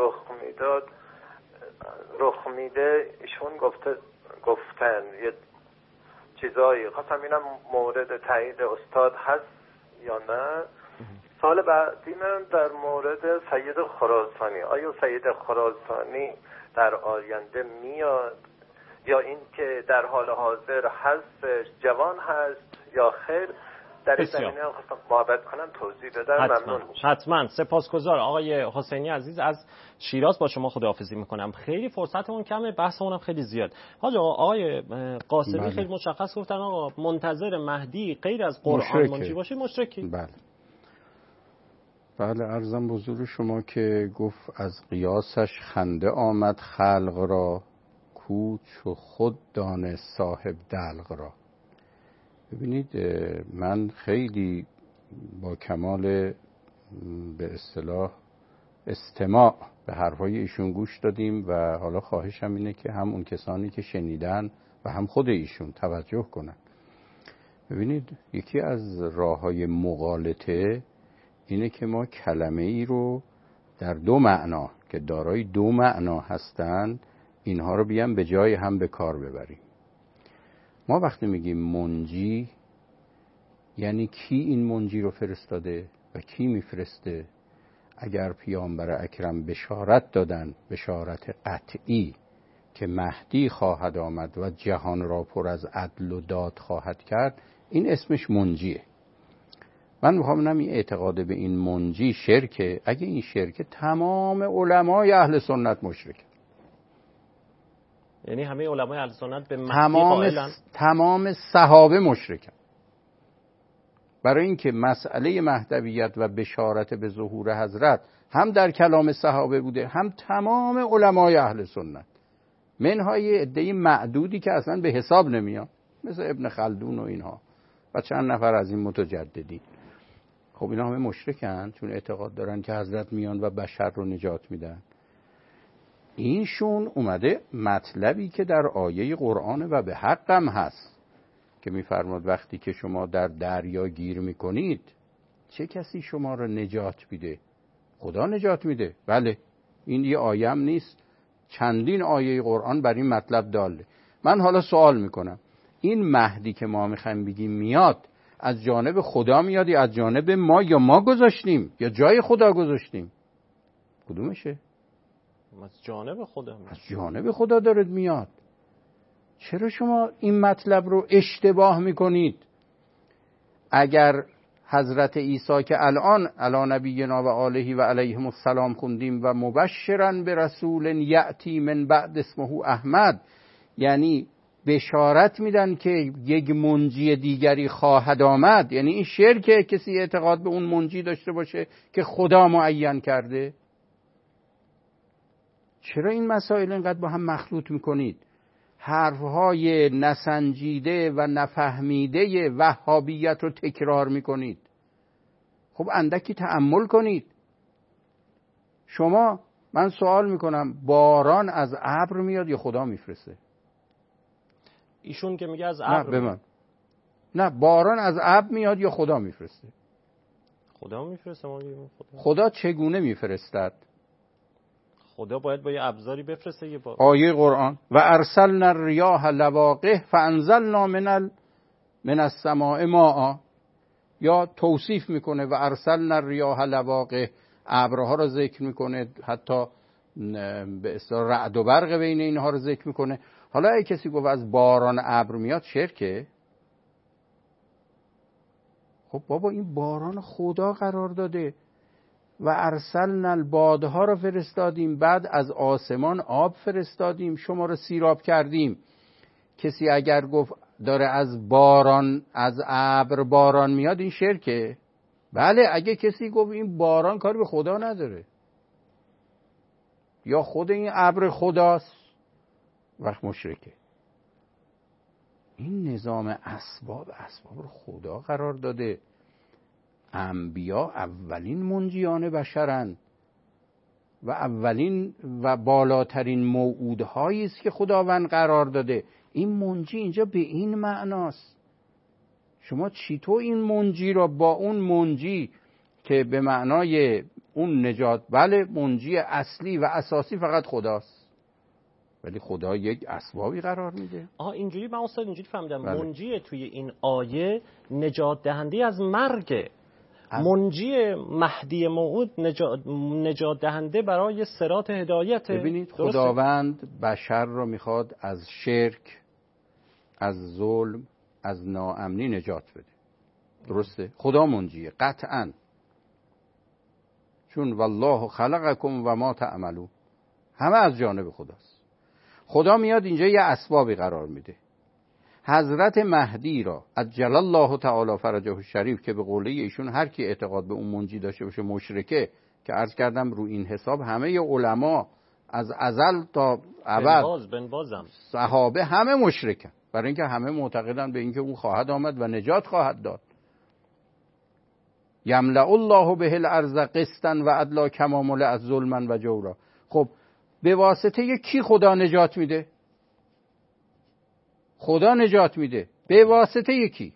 رخ میده ایشون گفتن یه چیزایی. خواستم اینم مورد تایید استاد هست یا نه. سال بعدی من در مورد سید خراسانی، آیا سید خراسانی در آینده میاد یا این که در حال حاضر هست جوان هست یا خیر؟ در این زمینه هم خواستم محبت کنم توضیح بدم. ممنون میشم. حتما. سپاسگزار آقای حسینی عزیز از شیراز. با شما خداحافظی میکنم. خیلی فرصتمون کمه، بحثمون هم خیلی زیاد. حاجا آقای قاسمی بله. خیلی مشخص گفتن آقا منتظر مهدی غیر از قرآن منجی باشه مشرکی. بله عرضم حضور شما که گفت از قیاسش خنده آمد خلق را، کوچ و خود دانه صاحب دلق را. ببینید من خیلی با کمال به اصطلاح استماع به حرفای ایشون گوش دادیم و حالا خواهشم اینه که هم اون کسانی که شنیدن و هم خود ایشون توجه کنن. ببینید یکی از راه‌های مغالطه اینه که ما کلمه ای رو در دو معنا که دارای دو معنا هستند اینها رو بیان به جای هم به کار ببریم. ما وقتی میگیم منجی یعنی کی این منجی رو فرستاده و کی میفرسته؟ اگر پیامبر اکرم بشارت دادن، بشارت قطعی که مهدی خواهد آمد و جهان را پر از عدل و داد خواهد کرد، این اسمش منجیه. من میخوام بگم این اعتقاد به این منجی شرکه. اگه این شرکه تمام علمای اهل سنت مشرکه. یعنی همه علمای اهل سنت به مهدی قائلن؟ تمام صحابه مشرکن. برای اینکه مسئله مهدویت و بشارت به ظهور حضرت هم در کلام صحابه بوده هم تمام علمای اهل سنت، منهای عده معدودی که اصلا به حساب نمیان مثل ابن خلدون و اینها و چند نفر از این متجددین. خب اینا همه مشرکن چون اعتقاد دارن که حضرت میان و بشر رو نجات میدن. اینشون اومده مطلبی که در آیه قرآن و به حقم هست که میفرماد وقتی که شما در دریا گیر میکنید چه کسی شما رو نجات میده؟ خدا نجات میده. بله این یه آیه هم نیست، چندین آیه قرآن بر این مطلب داله. من حالا سوال میکنم این مهدی که ما میخوایم بگیم میاد از جانب خدا میاد یا از جانب ما، یا ما گذاشتیم یا جای خدا گذاشتیم؟ کدومشه؟ از جانب خدا میاد. از جانب خدا دارد میاد. چرا شما این مطلب رو اشتباه میکنید؟ اگر حضرت عیسی که الان علی نبینا و آله و علیهم السلام خوندیم و مبشرا به رسول یأتی من بعد اسمه احمد، یعنی بشارت میدن که یک منجی دیگری خواهد آمد، یعنی این شرکه کسی اعتقاد به اون منجی داشته باشه که خدا معین کرده. چرا این مسائل اینقدر با هم مخلوط میکنید؟ حرفهای نسنجیده و نفهمیده وهابیت رو تکرار میکنید. خب اندکی تأمل کنید. شما، من سوال میکنم، باران از ابر میاد یا خدا میفرسته؟ ایشون که میگه از ابر. نه باران از ابر میاد یا خدا میفرسته؟ خدا میفرسته. خدا چگونه میفرستد؟ خدا باید با یه ابزاری بفرسته. یه آیه قرآن و ارسلنا الریاح لواقح فانزلنا من السماء ماء، یا توصیف میکنه و ارسلنا الریاح لواقح، ابرها رو ذکر میکنه، حتی به اصطلاح رعد و برق بین اینها رو ذکر میکنه. حالا اگه کسی گفت از باران ابر میاد شرکه؟ خب بابا این باران خدا قرار داده و ارسلنا البادها رو فرستادیم، بعد از آسمان آب فرستادیم، شما رو سیراب کردیم. کسی اگر گفت داره از باران، از ابر باران میاد، این شرکه؟ بله اگه کسی گفت این باران کاری به خدا نداره یا خود این ابر خداست، وقت مشرکه. این نظام اسباب رو خدا قرار داده. انبیا اولین منجیان بشرند و اولین و بالاترین موعودهایی است که خداوند قرار داده. این منجی اینجا به این معناست. شما چطور این منجی را با اون منجی که به معنای اون نجات، بله منجی اصلی و اساسی فقط خداست، ولی خدا یک اسبابی قرار میده. اینجوری من استاد اینجوری فهمیدم بله. منجی توی این آیه نجات دهنده از مرگ، منجی مهدی موعود نجات دهنده برای صراط هدایت. ببینید خداوند بشر رو میخواد از شرک، از ظلم، از ناامنی نجات بده. درسته؟ خدا منجیه قطعاً، چون والله خلقکم و ما تعملون، همه از جانب خداست. خدا میاد اینجا یه اسبابی قرار میده. حضرت مهدی را عجل الله تعالی فرجه الشریف که به قوله ایشون هر کی اعتقاد به اون منجی داشته باشه مشرکه، که عرض کردم رو این حساب همه علما از ازل تا ابد صحابه همه مشرکن، برای اینکه همه معتقدن به اینکه اون خواهد آمد و نجات خواهد داد. یملأ الله به الارض قسطا و عدلا کما ملئت ظلما و جورا. خب به واسطه کی خدا نجات میده؟ خدا نجات میده به واسطه یکی،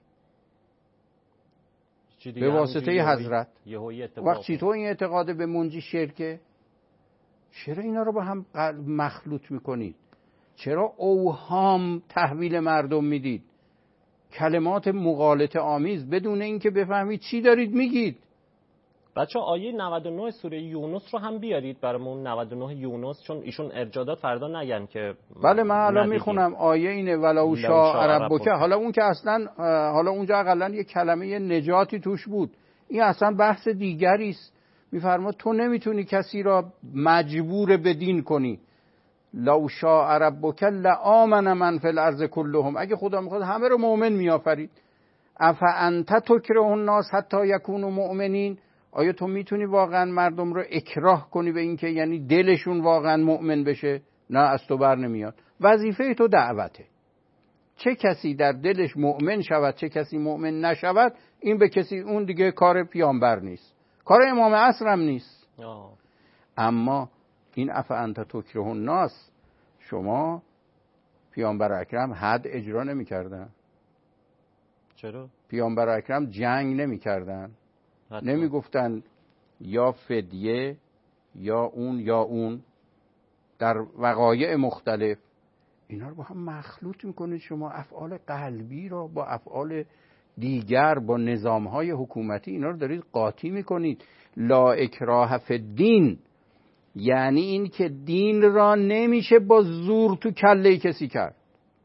به واسطه حضرت. وقت چی تو این اعتقاد به منجی شرکه؟ چرا اینا رو با هم مخلوط میکنید؟ چرا اوهام تحویل مردم میدید؟ کلمات مغالطه آمیز بدون اینکه بفهمید چی دارید میگید. بچه آیه 99 سوره یونس رو هم بیارید برامون. 99 یونس، چون ایشون ارجادات فردا نگن که بله من الان میخونم. آیه اینه ولو شاء ربک. حالا اون که اصلا حالا اونجا اقلا یه کلمه نجاتی توش بود، این اصلا بحث دیگری است. میفرما تو نمیتونی کسی را مجبور به دین کنی. لو شاء ربک لآمن من فی الارض کلهم. اگه خدا میخواد همه رو مؤمن میآفرید. افانت تکره الناس حتی یکونوا مؤمنین. آیا تو میتونی واقعا مردم رو اکراه کنی به اینکه یعنی دلشون واقعا مؤمن بشه؟ نه، از تو بر نمیاد. وظیفه تو دعوته. چه کسی در دلش مؤمن شود چه کسی مؤمن نشود، این به کسی اون دیگه کار پیامبر نیست، کار امام عصر هم نیست. اما این افانت تکره الناس، شما پیامبر اکرم حد اجرا نمی‌کردن؟ چرا؟ پیامبر اکرم جنگ نمی‌کردن؟ نمیگفتن یا فدیه یا اون در وقایع مختلف؟ اینا رو با هم مخلوط میکنید شما. افعال قلبی را با افعال دیگر، با نظامهای حکومتی، اینا رو دارید قاطی میکنید. لا اکراه فی الدین یعنی این که دین را نمیشه با زور تو کله کسی کرد.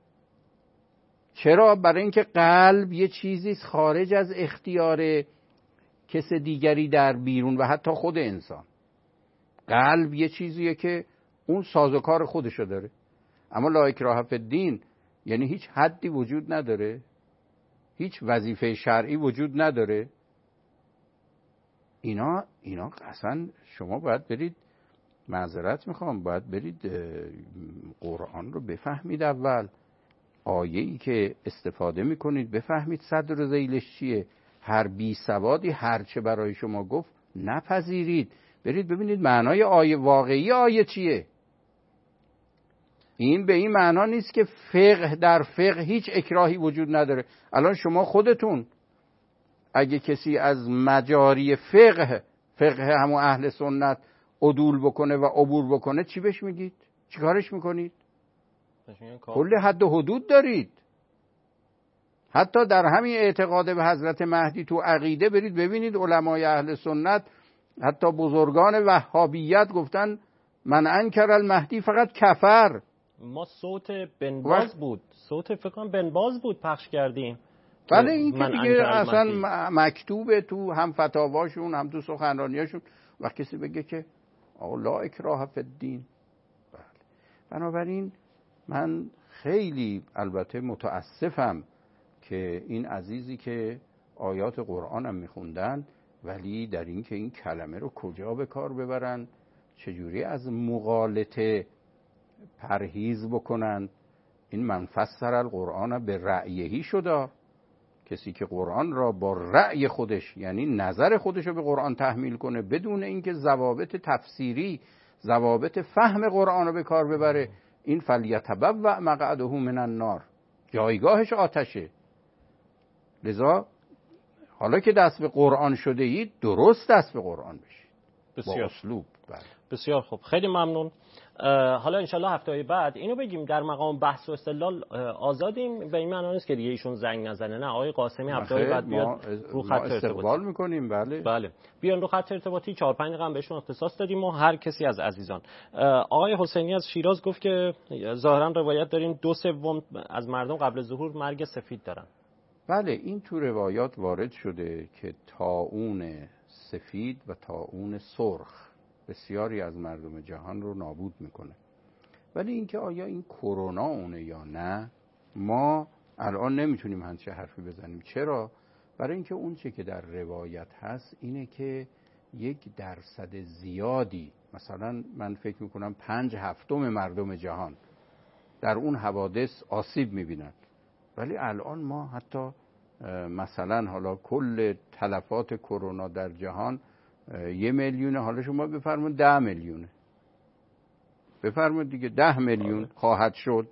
چرا؟ برای اینکه قلب یه چیزی خارج از اختیار کس دیگری در بیرون و حتی خود انسان. قلب یه چیزیه که اون سازوکار خودشو داره. اما لا اکراه فی الدین یعنی هیچ حدی وجود نداره، هیچ وظیفه شرعی وجود نداره. اینا اصلا شما باید برید، معذرت میخوام، باید برید قرآن رو بفهمید. اول آیه‌ای که استفاده میکنید بفهمید صدر و ذیلش چیه. هر بی سوادی هر چه برای شما گفت نپذیرید. برید ببینید معنای آیه، واقعی آیه چیه. این به این معنا نیست که فقه در فقه هیچ اکراهی وجود نداره. الان شما خودتون اگه کسی از مجاری فقه همون اهل سنت عدول بکنه و عبور بکنه، چی بهش میگید؟ چی کارش میکنید؟ کل حد و حدود دارید. حتی در همین اعتقاد به حضرت مهدی تو عقیده برید ببینید علمای اهل سنت، حتی بزرگان وهابیت گفتن من انکر المهدی فقط کفر. ما صوت بنباز بود، صوت فکر کنم بنباز بود پخش کردیم. بله این که دیگه اصلا مکتوبه تو هم فتاواشون هم تو سخنرانیاشون. و کسی بگه که لا اکراه فی الدین. بله. بنابراین من خیلی البته متاسفم که این عزیزی که آیات قرآنم میخوندن ولی در این که این کلمه رو کجا به کار ببرن، چجوری از مغالطه پرهیز بکنن. این من فسر القرآن به رأیهی شده. کسی که قرآن را با رأی خودش یعنی نظر خودش رو به قرآن تحمیل کنه بدون اینکه ضوابط تفسیری، ضوابط فهم قرآن رو به کار ببره، این فلیتبوأ مقعده من النار، جایگاهش آتشه. لذا حالا که دست به قرآن شده اید درست دست به قرآن بشید. بسیار. با اسلوب. بله. بسیار خوب، خیلی ممنون. حالا انشالله هفته بعد اینو بگیم در مقام بحث و استدلال آزادیم، به این معنی نیست که دیگه ایشون زنگ نزنه. نه، آقای قاسمی هفته بعد بیاد رو خط استقبال میکنیم. بله بیان رو خط ارتباطی 4-5 دقیقه بهشون اختصاص دادیم و هر کسی از عزیزان. آقای حسینی از شیراز گفت که ظاهرا روایت دارین 2/3 از مردم قبل ظهور مرگ سفید دارن. بله این تو روایات وارد شده که طاعون سفید و طاعون سرخ بسیاری از مردم جهان رو نابود میکنه. ولی اینکه آیا این کرونا اونه یا نه ما الان نمیتونیم همچه حرفی بزنیم. چرا؟ برای اینکه اون چه که در روایت هست اینه که 1% زیادی، مثلا من فکر میکنم 5/7 مردم جهان در اون حوادث آسیب میبینن. ولی الان ما حتی مثلا حالا کل تلفات کرونا در جهان 1 میلیونه، حالا شما بفرمایید 10 میلیونه، بفرمایید دیگه 10 میلیون خواهد شد.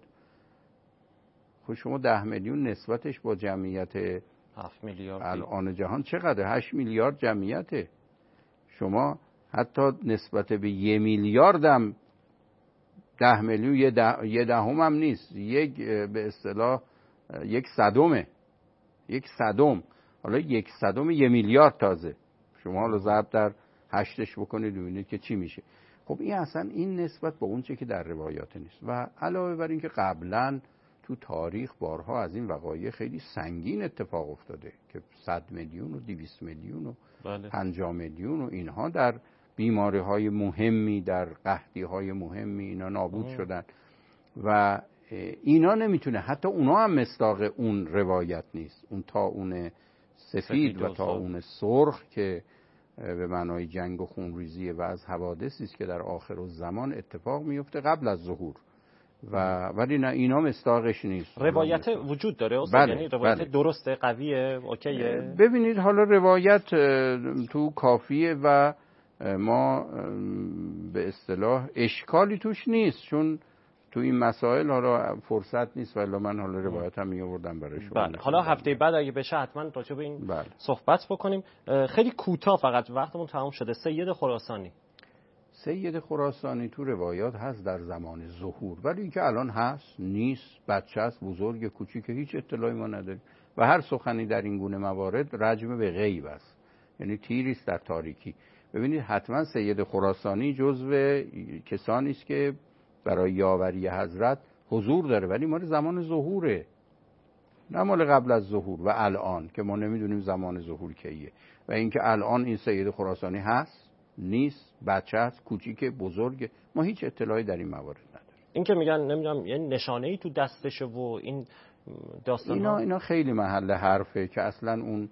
خب شما 10 میلیون نسبتش با جمعیت 7 میلیارد الان جهان چقدر؟ 8 میلیارد جمعیته. شما حتی نسبت به 1 میلیارد هم 10 میلیون 1/10 هم نیست، به اصطلاح 1/100. 1/100. حالا 1/100 1 میلیارد تازه. شما حالا ضرب در 8ش بکنید ببینید که چی میشه. خب این اصلا این نسبت با اون چه که در روایات نیست. و علاوه بر این که قبلا تو تاریخ بارها از این وقایع خیلی سنگین اتفاق افتاده که 100 میلیون و 200 میلیون و 50 میلیون و اینها در بیماری های مهمی، در قحطی های مهمی اینا نابود شدن و اینا نمیتونه، حتی اونا هم مصداق اون روایت نیست. اون طاعون سفید و طاعون سرخ که به معنای جنگ و خونریزی و از حوادثی است که در آخر الزمان اتفاق میفته قبل از ظهور ولی نه اینا مصداقش نیست. روایت وجود داره استاد؟ یعنی روایت درسته، قویه، اوکیه؟ ببینید حالا روایت تو کافیه و ما به اصطلاح اشکالی توش نیست، چون تو این مسائل حالا فرصت نیست ولی من حالا روایت هم میآوردم برای شما. بله حالا هفته بعد اگه بشه حتما راجع به این صحبت بکنیم. خیلی کوتاه فقط وقتمون تمام شده. سید خراسانی. سید خراسانی تو روایات هست در زمان ظهور، ولی اینکه الان هست نیست، بچه است، بزرگ، کوچیک، هیچ اطلاعی ما نداریم و هر سخنی در این گونه موارد رجم به غیب است، یعنی تیری است در تاریکی. ببینید حتما سید خراسانی جزو کسانی است که برای یاوری حضرت حضور داره، ولی مال زمان ظهوره، نه مال قبل از ظهور و الان که ما نمیدونیم زمان ظهور کیه. و اینکه الان این سید خراسانی هست نیست، بچه است، کوچیک، بزرگ، ما هیچ اطلاعی در این موارد نداریم. این که میگن نمیدونم یه نشانه‌ای تو دستشه و این داستان اینا خیلی محل حرفه که اصلا اون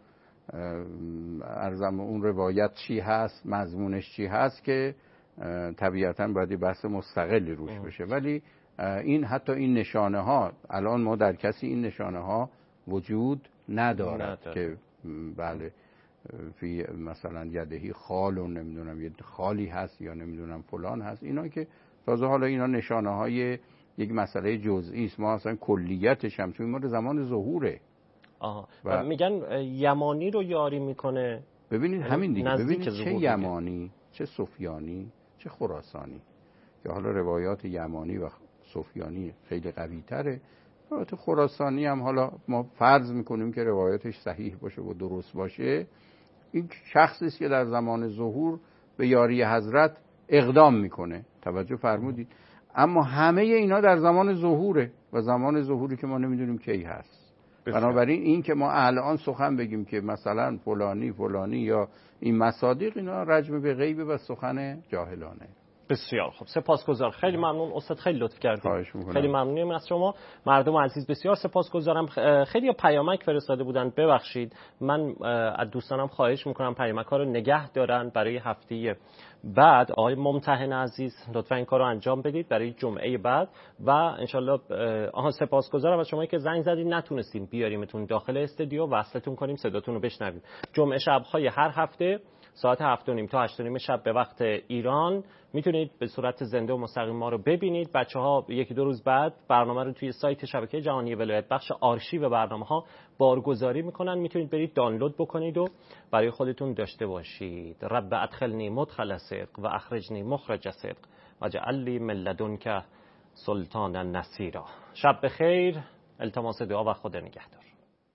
اون روایت چی هست، مضمونش چی هست که طبیعتاً باید بحث مستقلی روش بشه. ولی این حتی این نشانه ها الان ما در کسی این نشانه ها وجود ندارد که بله فی مثلا یدهی خال و نمیدونم یه خالی هست یا نمیدونم فلان هست. اینا که تازه حالا اینا نشانه های یک مسئله جزئی است، ما اصلا کلیتش هم چون ما زمان ظهوره. و میگن یمانی رو یاری میکنه. ببینید همین دیگه، ببینید چه یمانی، چه سفیانی، چه خراسانی، که حالا روایات یمانی و سفیانی خیلی قوی تره. روایات خراسانی هم حالا ما فرض میکنیم که روایاتش صحیح باشه و درست باشه. این شخصی است که در زمان ظهور به یاری حضرت اقدام میکنه، توجه فرمودید. اما همه اینا در زمان ظهوره و زمان ظهوری که ما نمیدونیم کی هست. بنابراین این که ما الان سخن بگیم که مثلا فلانی یا این مصادیق، اینا رجم به غیب و سخن جاهلانه. بسیار خب، سپاسگزار. خیلی ممنون استاد، خیلی لطف کردید. خیلی ممنونیم از شما. مردم عزیز بسیار سپاسگزارم. خیلی پیامک فرستاده بودن، ببخشید. من از دوستانم خواهش میکنم پیامک‌ها رو نگه دارن برای هفته بعد. آقای ممتحن عزیز لطفا این کارو انجام بدید برای جمعه بعد و انشالله. سپاسگزارم از شما که زنگ زدید، نتونستیم بیاریمتون داخل استودیو، وصلتون کنیم صداتون رو بشنویم. جمعه شب‌های هر هفته ساعت 7:30 تا 8:30 شب به وقت ایران میتونید به صورت زنده و مستقیم ما رو ببینید. بچه‌ها یکی دو روز بعد برنامه رو توی سایت شبکه جهانی ولایت بخش آرشیو برنامه‌ها بارگذاری میکنن، میتونید برید دانلود بکنید و برای خودتون داشته باشید. رب ادخلنی مدخل صدق و اخرجنی مخرج صدق و جعل لی من لدنک سلطانا نصیرا. شب بخیر، التماس دعا و خدا نگهدار.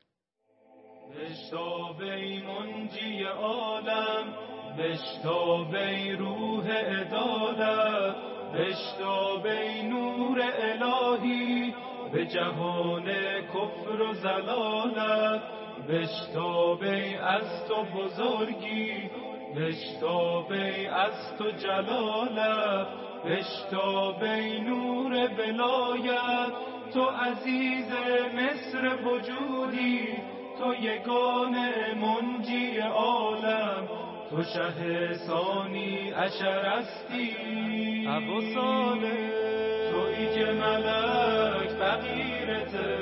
بشتابی منجی عالم، بشتابی روح عدالت، بشتابی نور الهی، به جهان کفر و زلالت. بشتابی از تو بزرگی، بشتابی از تو جلالت، بشتابی نور ولایت. تو عزیز مصر وجودی، تو یگانه منجی عالم، تو شه ثانی عشر هستی. ابو صالح تویی که ملک فقیرته،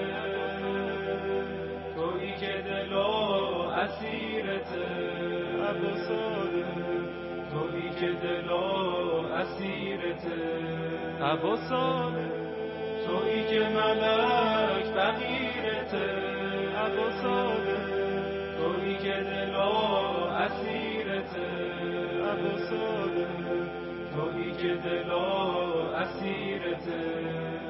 تویی که دلا اسیرته. ابو صالح تویی که دلا اسیرته. ابو صالح تویی که ملک فقیرته. ابو صالح تویی که دلا اسیرته. ابو صالح تویی که دلا اسیرته.